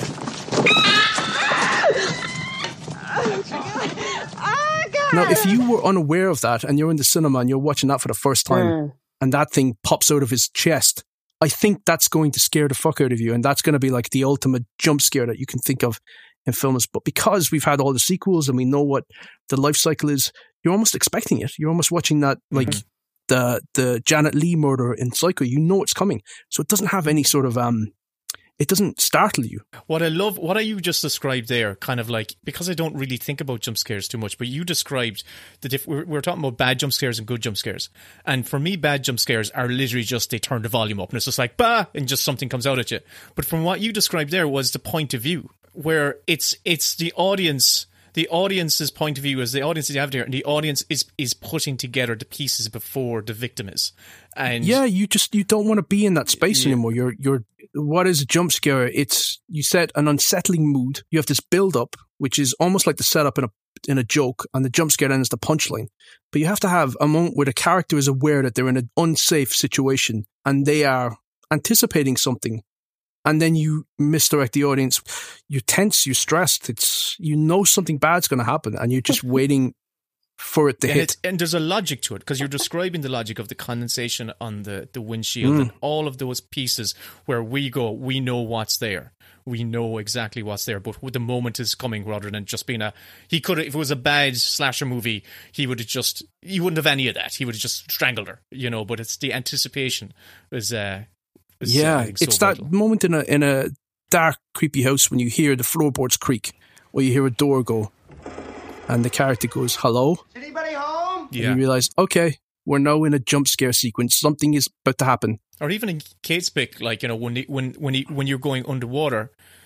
Now, if you were unaware of that and you're in the cinema and you're watching that for the first time Mm. and that thing pops out of his chest, I think that's going to scare the fuck out of you. And that's going to be like the ultimate jump scare that you can think of in films. But because we've had all the sequels and we know what the life cycle is, you're almost expecting it. You're almost watching that, like Mhm. the the Janet Leigh murder in Psycho. You know it's coming. So it doesn't have any sort of, um, it doesn't startle you. What I love, what you just described there, kind of like, because I don't really think about jump scares too much, but you described the diff- we're, we're talking about bad jump scares and good jump scares. And for me, bad jump scares are literally just they turn the volume up and it's just like, bah, and just something comes out at you. But from what you described there was the point of view, where it's it's the audience. The audience's point of view is the audience that you have there, and the audience is is putting together the pieces before the victim is. And Yeah, you just you don't want to be in that space Yeah. anymore. You're you're what is a jump scare? It's you set an unsettling mood. You have this build up, which is almost like the setup in a in a joke, and the jump scare then is the punchline. But you have to have a moment where the character is aware that they're in an unsafe situation and they are anticipating something. And then you misdirect the audience. You're tense, you're stressed. It's you know something bad's going to happen, and you're just waiting for it to and, hit. it's, and there's a logic to it because you're describing the logic of the condensation on the, the windshield Mm. and all of those pieces where we go, we know what's there. We know exactly what's there, but the moment is coming rather than just being a. He could have, if it was a bad slasher movie, he would have just, he wouldn't have any of that. He would have just strangled her, you know, but it's the anticipation is, uh, is Yeah, uh, I think so it's that vital. moment in a in a dark, creepy house when you hear the floorboards creak or you hear a door go and the character goes, hello? Anybody home? Yeah. And you realise, okay, we're now in a jump scare sequence. Something is about to happen. Or even in Kate's pick, like, you know, when he, when when he, when you're going underwater,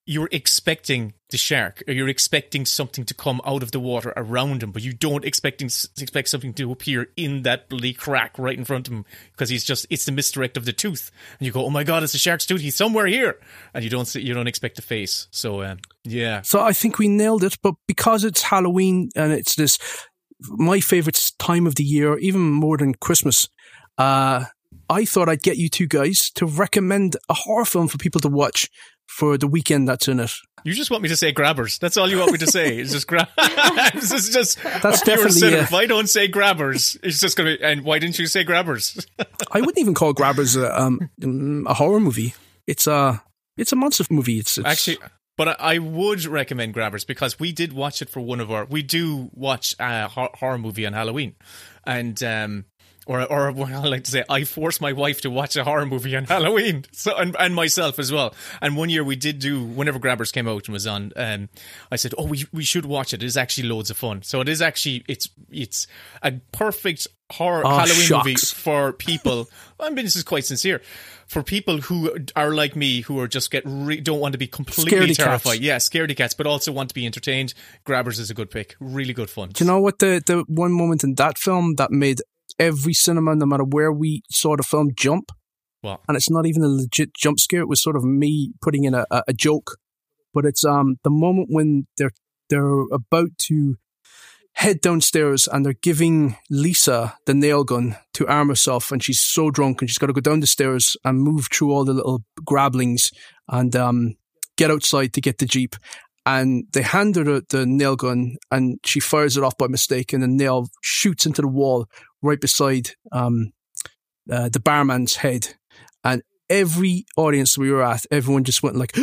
you're expecting the shark, or you're expecting something to come out of the water around him, but you don't expecting expect something to appear in that bloody crack right in front of him, because he's just it's the misdirect of the tooth, and you go, oh my god, it's a shark's tooth, he's somewhere here, and you don't see, you don't expect a face. So um, yeah. So I think we nailed it, but because it's Halloween and it's this my favorite time of the year, even more than Christmas, uh, I thought I'd get you two guys to recommend a horror film for people to watch for the weekend that's in it. You just want me to say Grabbers. That's all you want me to say. It's just grab. This is just. That's definitely. Uh, if I don't say Grabbers, it's just going to. And why didn't you say Grabbers? I wouldn't even call Grabbers a, um, a horror movie. It's a it's a monster movie. It's, it's actually. But I would recommend Grabbers because we did watch it for one of our. We do watch a horror movie on Halloween, and. Um, Or, or what I like to say, I forced my wife to watch a horror movie on Halloween, so and, and myself as well. And one year we did do, whenever Grabbers came out and was on, um, I said, "Oh, we we should watch it. It is actually loads of fun." So it is actually it's it's a perfect horror oh, Halloween shucks. movie for people. I mean, this is quite sincere. For people who are like me, who are just get re- don't want to be completely Scaredy terrified, cats. yeah, scaredy cats, but also want to be entertained. Grabbers is a good pick, really good fun. Do you know what the the one moment in that film that made every cinema, no matter where we saw the film, jump? What? And it's not even a legit jump scare. It was sort of me putting in a, a, a joke. But it's um the moment when they're they're about to head downstairs and they're giving Lisa the nail gun to arm herself, and she's so drunk and she's got to go down the stairs and move through all the little grablings and um get outside to get the Jeep. And they hand her the, the nail gun and she fires it off by mistake, and the nail shoots into the wall right beside um, uh, the barman's head. And every audience we were at, everyone just went like,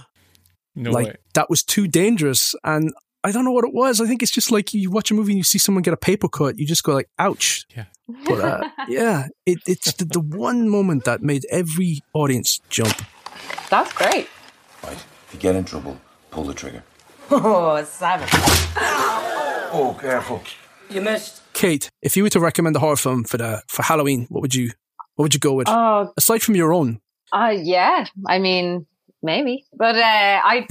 no like way. That was too dangerous. And I don't know what it was. I think it's just like you watch a movie and you see someone get a paper cut, you just go like, ouch. Yeah. But uh, yeah, it, it's the, the one moment that made every audience jump. That's great. Right. If you get in trouble, pull the trigger. Oh, savage. Oh, careful. You missed. Kate, if you were to recommend a horror film for the for Halloween, what would you what would you go with? Oh, aside from your own. Uh yeah. I mean, maybe. But uh I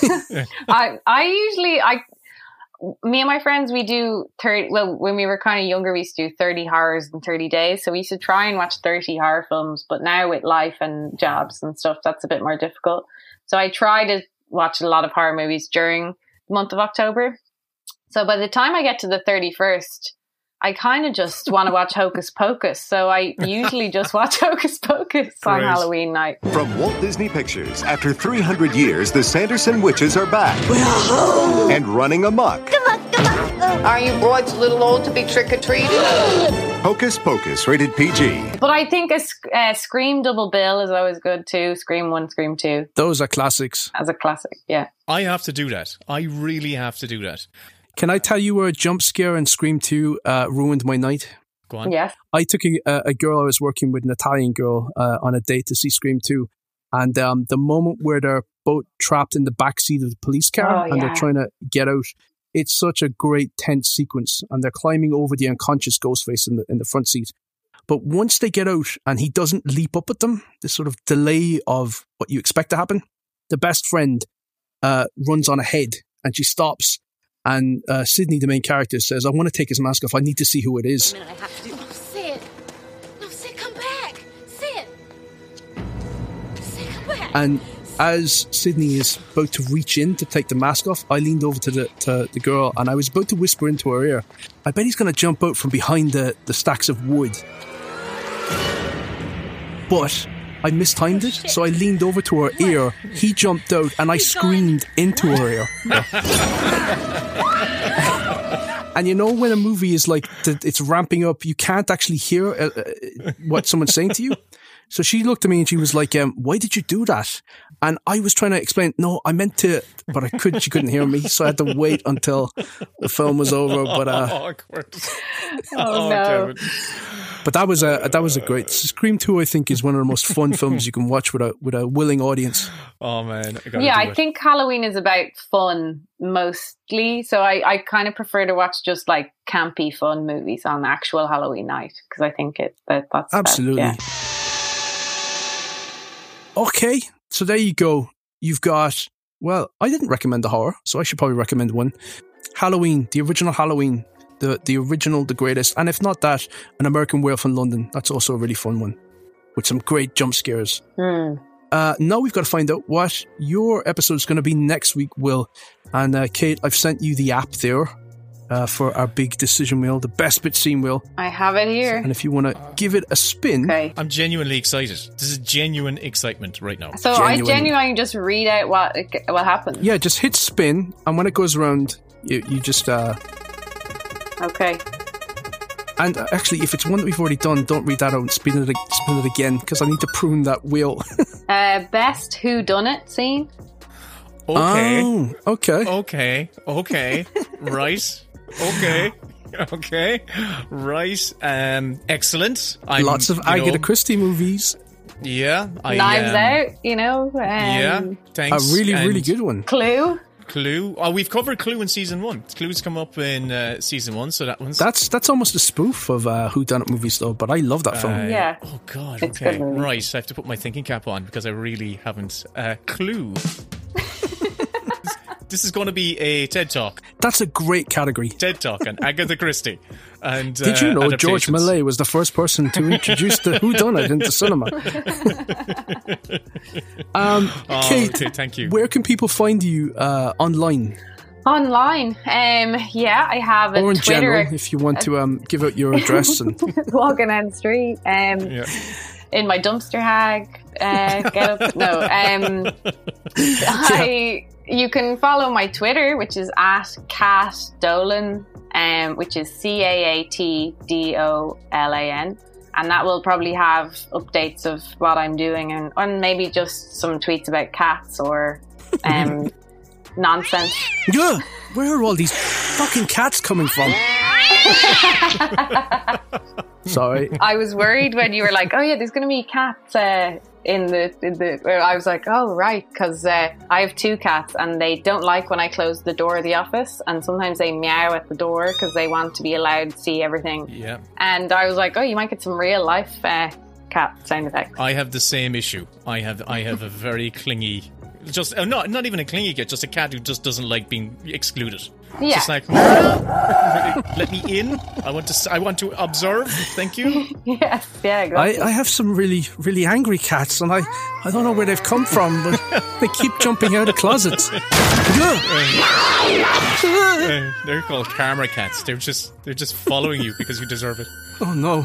I I usually I me and my friends, we do thirty well, when we were kind of younger, we used to do thirty horrors in thirty days. So we used to try and watch thirty horror films, but now with life and jobs and stuff, that's a bit more difficult. So I try to watch a lot of horror movies during the month of October. So by the time I get to the thirty-first, I kind of just want to watch Hocus Pocus. So I usually just watch Hocus Pocus on Great. Halloween night. From Walt Disney Pictures, after three hundred years, the Sanderson witches are back. And running amok. Are you broads a little old to be trick-or-treating? Hocus Pocus, rated P G. But I think a uh, Scream double bill is always good too. Scream one, Scream two. Those are classics. As a classic, yeah. I have to do that. I really have to do that. Can I tell you where a jump scare in Scream two uh, ruined my night? Go on. Yes. I took a, a girl I was working with, an Italian girl, uh, on a date to see Scream two. And um, the moment where they're both trapped in the backseat of the police car oh, and yeah. they're trying to get out, it's such a great tense sequence. And they're climbing over the unconscious Ghostface in the, in the front seat. But once they get out and he doesn't leap up at them, this sort of delay of what you expect to happen, the best friend uh, runs on ahead and she stops. And uh, Sydney, the main character, says, I want to take his mask off. I need to see who it is. A minute, I have to do. No, Sid. No, Sid, come back. Sid. Sid, come back. And as Sydney is about to reach in to take the mask off, I leaned over to the to the girl and I was about to whisper into her ear, I bet he's going to jump out from behind the, the stacks of wood. But I mistimed it, so I leaned over to her ear. He jumped out and I screamed into her ear. And you know when a movie is like, it's ramping up, you can't actually hear uh, uh, what someone's saying to you. So she looked at me and she was like, um, why did you do that? And I was trying to explain, no, I meant to, but I couldn't, she couldn't hear me. So I had to wait until the film was over. But, uh, awkward. Oh, no. But that was a, that was a great, Scream two, I think, is one of the most fun films you can watch with a, with a willing audience. Oh man. I yeah, I it. think Halloween is about fun mostly. So I, I kind of prefer to watch just like campy fun movies on actual Halloween night. Because I think it, that, that's absolutely. Best, yeah. Okay, so there you go. You've got well, I didn't recommend the horror, so I should probably recommend one. Halloween, the original Halloween, the the original, the greatest. And if not that, An American Werewolf in London. That's also a really fun one with some great jump scares. Mm. Uh, now we've got to find out what your episode is going to be next week, Will. And uh, Kate, I've sent you the app there uh, for our big decision wheel, the best bit scene wheel. I have it here. And if you want to give it a spin. Okay. I'm genuinely excited. This is genuine excitement right now. So Genuine. I genuinely just read out what what happens. Yeah, just hit spin, and when it goes around, you, you just... Uh, okay. And uh, actually, if it's one that we've already done, don't read that out and spin it, spin it again, because I need to prune that wheel. uh, best whodunit scene. Okay. Oh, okay. Okay. Okay. Right. Okay. Okay. Right. Um. Excellent. I'm, Lots of Agatha know, Christie movies. Yeah. I, Knives um, Out, you know. Um, yeah. Thanks. A really, and really good one. Clue. Clue. Oh, we've covered Clue in season one. Clue's come up in uh, season one, so that one's... That's that's almost a spoof of uh, whoddunit movies, though, but I love that film. Uh, yeah. Oh, God, It's okay. good movie. Right, I have to put my thinking cap on because I really haven't... Uh, Clue. This is going to be a TED Talk. That's a great category. TED Talk on Agatha Christie. And, Did you uh, know George adaptations. Millay was the first person to introduce the whodunit into cinema? um, Oh, Kate, okay, thank you. where can people find you uh, online? Online. Um, yeah, I have a Or in Twitter. general, if you want to um, give out your address. and Walking down the street. Um, Yeah. In my dumpster hag. Uh, get up. No. Um, I. You can follow my Twitter, which is at Cat Dolan, um, which is C A A T D O L A N. And that will probably have updates of what I'm doing and, and maybe just some tweets about cats or um, nonsense. Yeah, where are all these fucking cats coming from? Sorry. I was worried when you were like, oh yeah, there's going to be cats uh, in the, in the, I was like, oh right, because uh, I have two cats and they don't like when I close the door of the office, and sometimes they meow at the door because they want to be allowed to see everything. Yeah. And I was like, oh, you might get some real life uh, cat sound effects. I have the same issue. I have I have a very clingy... Just uh, not not even a clingy cat, just a cat who just doesn't like being excluded. Yeah. Just like, let me in. I want to. I want to observe. Thank you. Yes, yeah, I, exactly. I have some really, really angry cats, and I, I don't know where they've come from, but they keep jumping out of closets. Uh, they're called karma cats. They're just they're just following you because you deserve it. Oh no.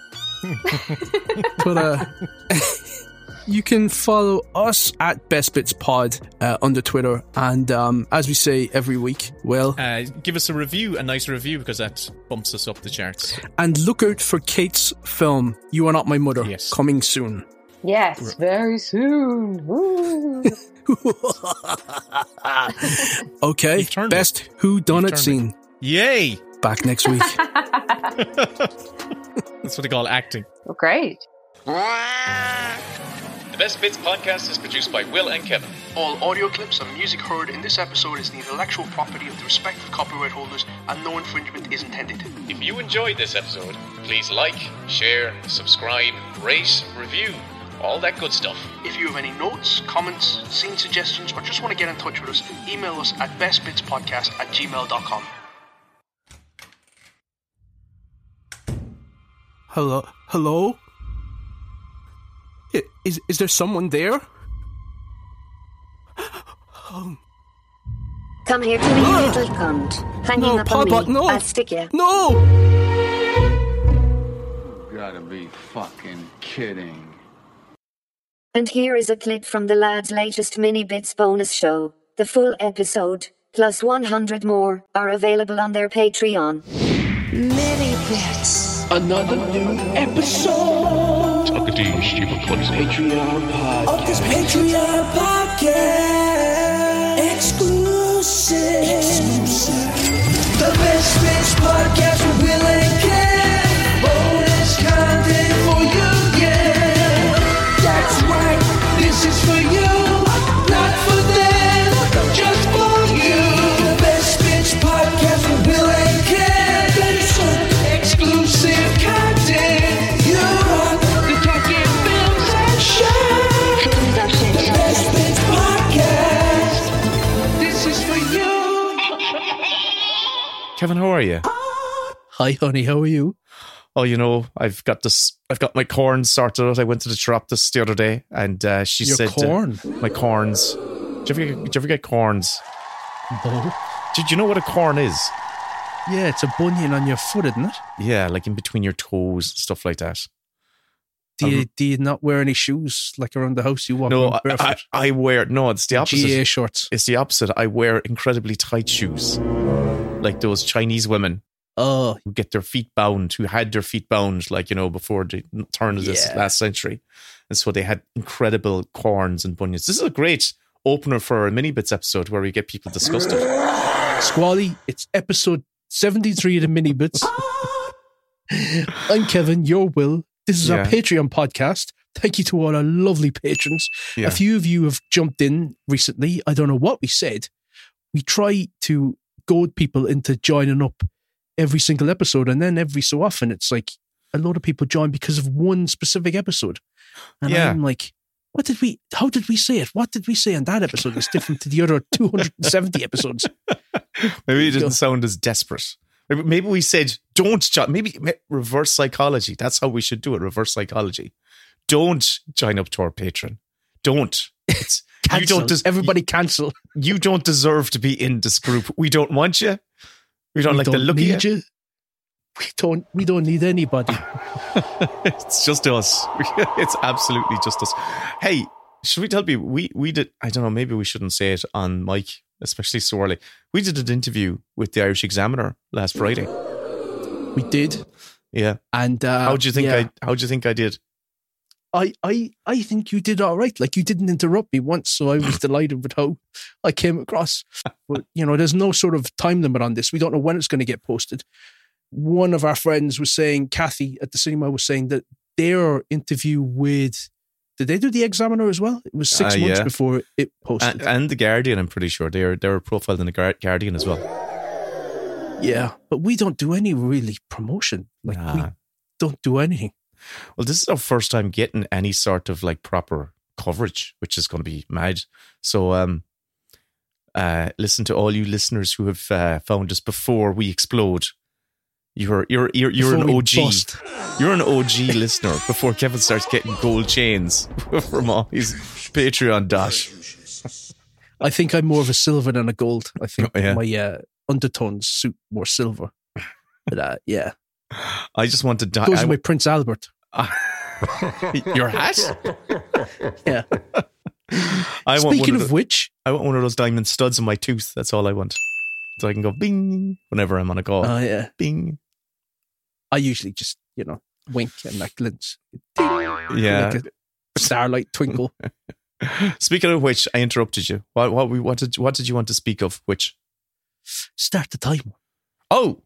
But uh you can follow us at Best Bits Pod uh, under Twitter, and um, as we say every week, well, Uh, give us a review, a nice review, because that bumps us up the charts. and look out for Kate's film You Are Not My Mother, Yes. coming soon. Yes, very soon. Woo. Okay, You've turned best Who Done You've It turned scene. Yay! Back next week. That's what they call acting. Oh, great. The Best Bits podcast is produced by Will and Kevin. All audio clips and music heard in this episode is the intellectual property of the respective copyright holders, and no infringement is intended. If you enjoyed this episode, please like, share, subscribe, rate, review, all that good stuff. If you have any notes, comments, scene suggestions, or just want to get in touch with us, email us at bestbitspodcast at gmail dot com. Hello? Hello? I- Is, is there someone there? Um, Come here to me, you little cunt. Hanging No, up on Papa, me. no. I'll stick you. No! You gotta be fucking kidding. And here is a clip from the lad's latest Mini Bits bonus show. The full episode, plus one hundred more, are available on their Patreon. Mini Bits. Another new episode. Talk to you, stupid clubs. Patreon podcast. Of this Patreon podcast. Exclusive. Exclusive. The Best Bits Podcast with Will and Ken. Bonus content for you, yeah. That's right. This is for you. Not for them. Just for you. The Best Bits Podcast with Will and Ken. Exclusive content. You rock the talking films and shows. The Best Bits Podcast. Kevin, how are you? Hi, honey. How are you? Oh, you know, I've got this. I've got my corns sorted out. I went to the Chiroptis the other day, and uh, she Your said, corn? Uh, "My corns. Did you ever get, did you ever get corns? No. Did you know what a corn is? Yeah, it's a bunion on your foot, isn't it? Yeah, like in between your toes, stuff like that. Do you, Um, do you not wear any shoes like around the house? You walk No, around I, barefoot? I, I wear no. It's the opposite. G A shorts. It's the opposite. I wear incredibly tight shoes, like those Chinese women. Oh, who get their feet bound, who had their feet bound, like, you know, before the turn of this Yeah. last century. And so they had incredible corns and bunions. This is a great opener for a Mini Bits episode where we get people disgusted. Squally, it's episode seventy-three of the Mini Bits. I'm Kevin, your Will. This is our Yeah. Patreon podcast. Thank you to all our lovely patrons. Yeah. A few of you have jumped in recently. I don't know what we said. We try to goad people into joining up every single episode, and then every so often it's like a lot of people join because of one specific episode. And Yeah. I'm like, what did we, how did we say it? What did we say on that episode that's different to the other two hundred seventy episodes? Maybe it didn't sound as desperate. Maybe- Maybe we said, don't join. Maybe ma- reverse psychology. That's how we should do it. Reverse psychology. Don't join up to our Patreon. Don't. It's, you Cancel. don't. Des- Everybody cancel. You don't deserve to be in this group. We don't want you. We don't We like the don't look of need you. you. We don't, we don't need anybody. It's just us. It's absolutely just us. Hey, should we tell people we we did? I don't know. Maybe we shouldn't say it on mic, especially so early. We did an interview with the Irish Examiner last Friday. We did. Yeah. And uh, How do you think yeah. I? How do you think I did? I, I, I think you did all right. Like, you didn't interrupt me once, so I was delighted with how I came across. But, you know, there's no sort of time limit on this. We don't know when it's going to get posted. One of our friends was saying, Kathy at the cinema was saying that their interview with, did they do the Examiner as well? It was six Uh, months yeah. before it posted. And, and the Guardian, I'm pretty sure they're they're profiled in the Guar- Guardian as well. Yeah, but we don't do any really promotion. Like, we Nah. don't do anything. Well, this is our first time getting any sort of like proper coverage, which is going to be mad. So, um, uh, listen to all you listeners who have uh, found us before we explode. You're you're you're you're Before an we O G. bust. You're an O G listener before Kevin starts getting gold chains from all his Patreon dash. I think I'm more of a silver than a gold. I think Oh, yeah. my uh, undertones suit more silver. But uh, yeah, I just want to die. goes I- with my Prince Albert. Your hat? Yeah. I want Speaking one of the- which, I want one of those diamond studs in my tooth. That's all I want. So I can go bing whenever I'm on a call. oh yeah, Bing. I usually just, you know, wink and that glints. Yeah. Like a starlight twinkle. Speaking of which, I interrupted you. What what we what did what did you want to speak of? Which? Start the timer. Oh,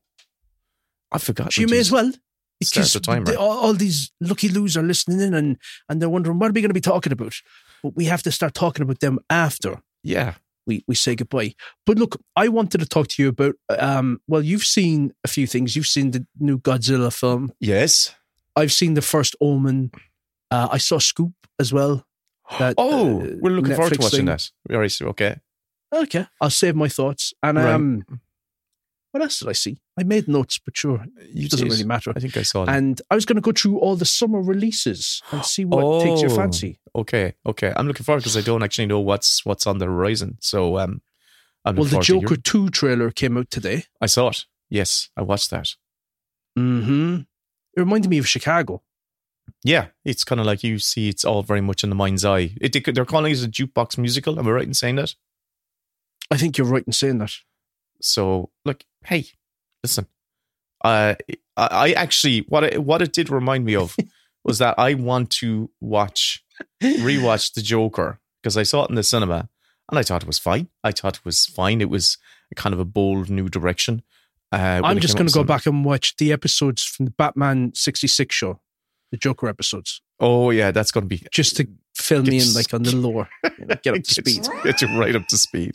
I forgot. You may as well. Start Because the timer. they- all, all these lucky loos are listening in and, and they're wondering, what are we going to be talking about? But we have to start talking about them after Yeah. we, we say goodbye. But look, I wanted to talk to you about, um, well, you've seen a few things. You've seen the new Godzilla film. Yes. I've seen the first Omen. Uh, I saw Scoop as well. That, Oh, uh, we're looking forward to Netflix watching thing. that. All right. So, okay. Okay, I'll save my thoughts. And Right. um, what else did I see? I made notes, but sure, You it doesn't did. really matter. I think I saw that. And I was going to go through all the summer releases and see what takes your Oh, fancy. Okay. Okay. I'm looking forward because I don't actually know what's what's on the horizon. So, um, I'm Well, looking the forward to Joker hearing- two trailer came out today. I saw it. Yes, I watched that. Mm-hmm. It reminded me of Chicago. Yeah, it's kind of like you see. It's all very much in the mind's eye. It, they- they're calling it a jukebox musical. Am I right in saying that? I think you're right in saying that. So, look, hey, listen. Uh, I, I actually what it, what it did remind me of was that I want to watch rewatch the Joker because I saw it in the cinema and I thought it was fine. I thought it was fine. It was a kind of a bold new direction. Uh, when I'm it just came going out to go in cinema. back and watch the episodes from the Batman sixty-six show, the Joker episodes, Oh yeah, that's going to be just to fill me in Get- like on the lore, you know, get up to speed. Get you right up to speed.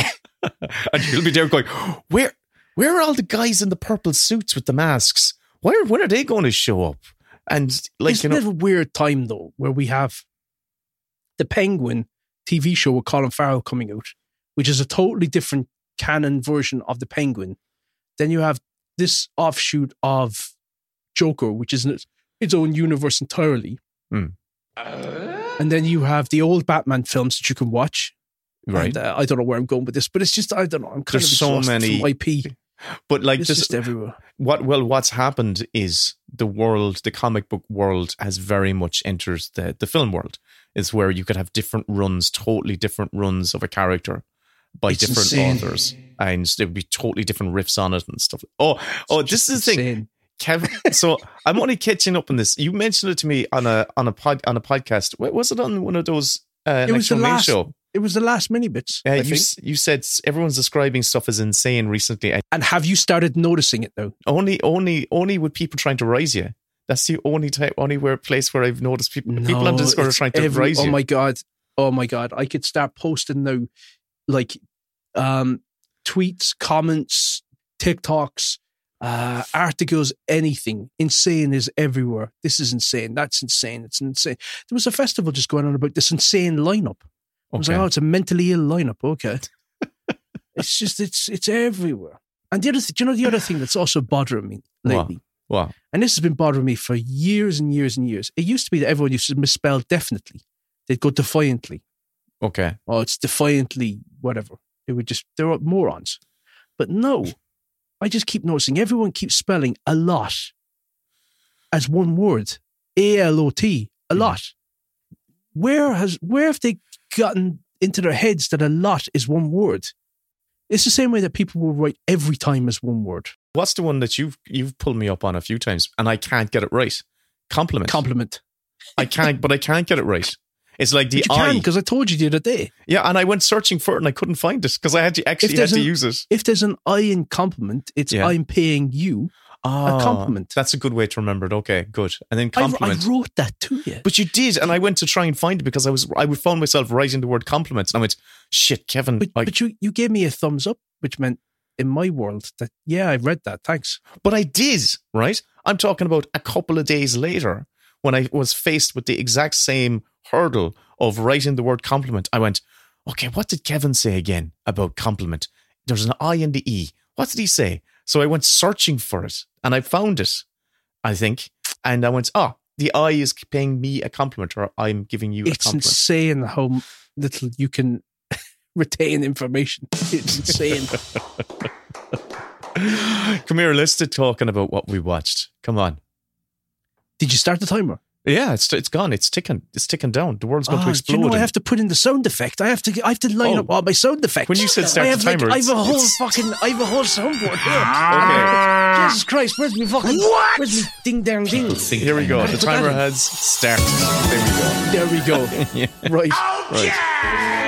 And you'll be there going, where where are all the guys in the purple suits with the masks? Where when are they going to show up? And like, Isn't you know, it a weird time though, where we have the Penguin T V show with Colin Farrell coming out, which is a totally different canon version of the Penguin, Then you have this offshoot of Joker, which is in its, its own universe entirely. Mm. And then you have the old Batman films that you can watch. Right. And, uh, I don't know where I'm going with this, but it's just, I don't know. I'm kind There's of so exhausted many from I P. But like it's this, just everywhere. What well, what's happened is the world, the comic book world, has very much entered the the film world. It's where you could have different runs, totally different runs of a character by It's different insane. authors, and there would be totally different riffs on it and stuff. Oh, oh, this is the thing, insane. Kevin. So I'm only catching up on this. You mentioned it to me on a on a pod on a podcast. What was it on one of those? Uh, It was Next the Domain last. show. It was the last mini bits. Uh, I you think. s- you said s- everyone's describing stuff as insane recently. I- And have you started noticing it now? Only, only, only with people trying to rise you. That's the only type, only where place where I've noticed people, people on No, Discord are it's trying to every- rise oh you. my god! Oh my god! I could start posting now, like, um, tweets, comments, TikToks, uh, articles, anything. Insane is everywhere. This is insane. That's insane. It's insane. There was a festival just going on about this insane lineup. I was Okay. like, oh, it's a mentally ill lineup. Okay, it's just it's it's everywhere. And the other, th- do you know the other thing that's also bothering me lately? What? And this has been bothering me for years and years and years. It used to be that everyone used to misspell definitely. They'd go defiantly. Okay. Oh, it's defiantly whatever. They would just, they were morons. But no, I just keep noticing everyone keeps spelling a lot as one word. A L O T, a lot. Where has, where have they gotten into their heads that a lot is one word? It's the same way that people will write every time as one word. What's the one that you've you've pulled me up on a few times, and I can't get it right? Compliment. Compliment. I can't, but I can't get it right. It's like the But you I. can, because I told you the other day. Yeah, and I went searching for it, and I couldn't find it because I had to actually had there's to an- use it. If there's an I in compliment, it's Yeah. I'm paying you Oh, a compliment. That's a good way to remember it. Okay, good. And then I, I compliment. wrote that to you. But you did, and I went to try and find it because I was I found myself writing the word compliments, and I went, "Shit, Kevin." But, I, but you, you gave me a thumbs up, which meant in my world that, yeah, I read that. Thanks. But I did, right? I'm talking about a couple of days later when I was faced with the exact same hurdle of writing the word compliment. I went, okay, what did Kevin say again about compliment? There's an I and the E. What did he say? So I went searching for it and I found it, I think. And I went, oh, the I is paying me a compliment, or I'm giving you a It's compliment. insane how little you can retain information. It's insane. Come here, let's start talking about what we watched. Come on. Did you start the timer? Yeah, it's it's gone. It's ticking. It's ticking down. The world's going Ah, to do explode. you know I in- have to put in the sound effect? I have to. I have to line Oh. up all my sound effects. When you said start I have the timer, like, I have a it's- whole it's- fucking. I have a whole soundboard here. Okay. Jesus Christ! Where's me fucking? What? Where's me ding dang ding? Here we go. The timer has started. There we go. There we go. Yeah. Right. Right.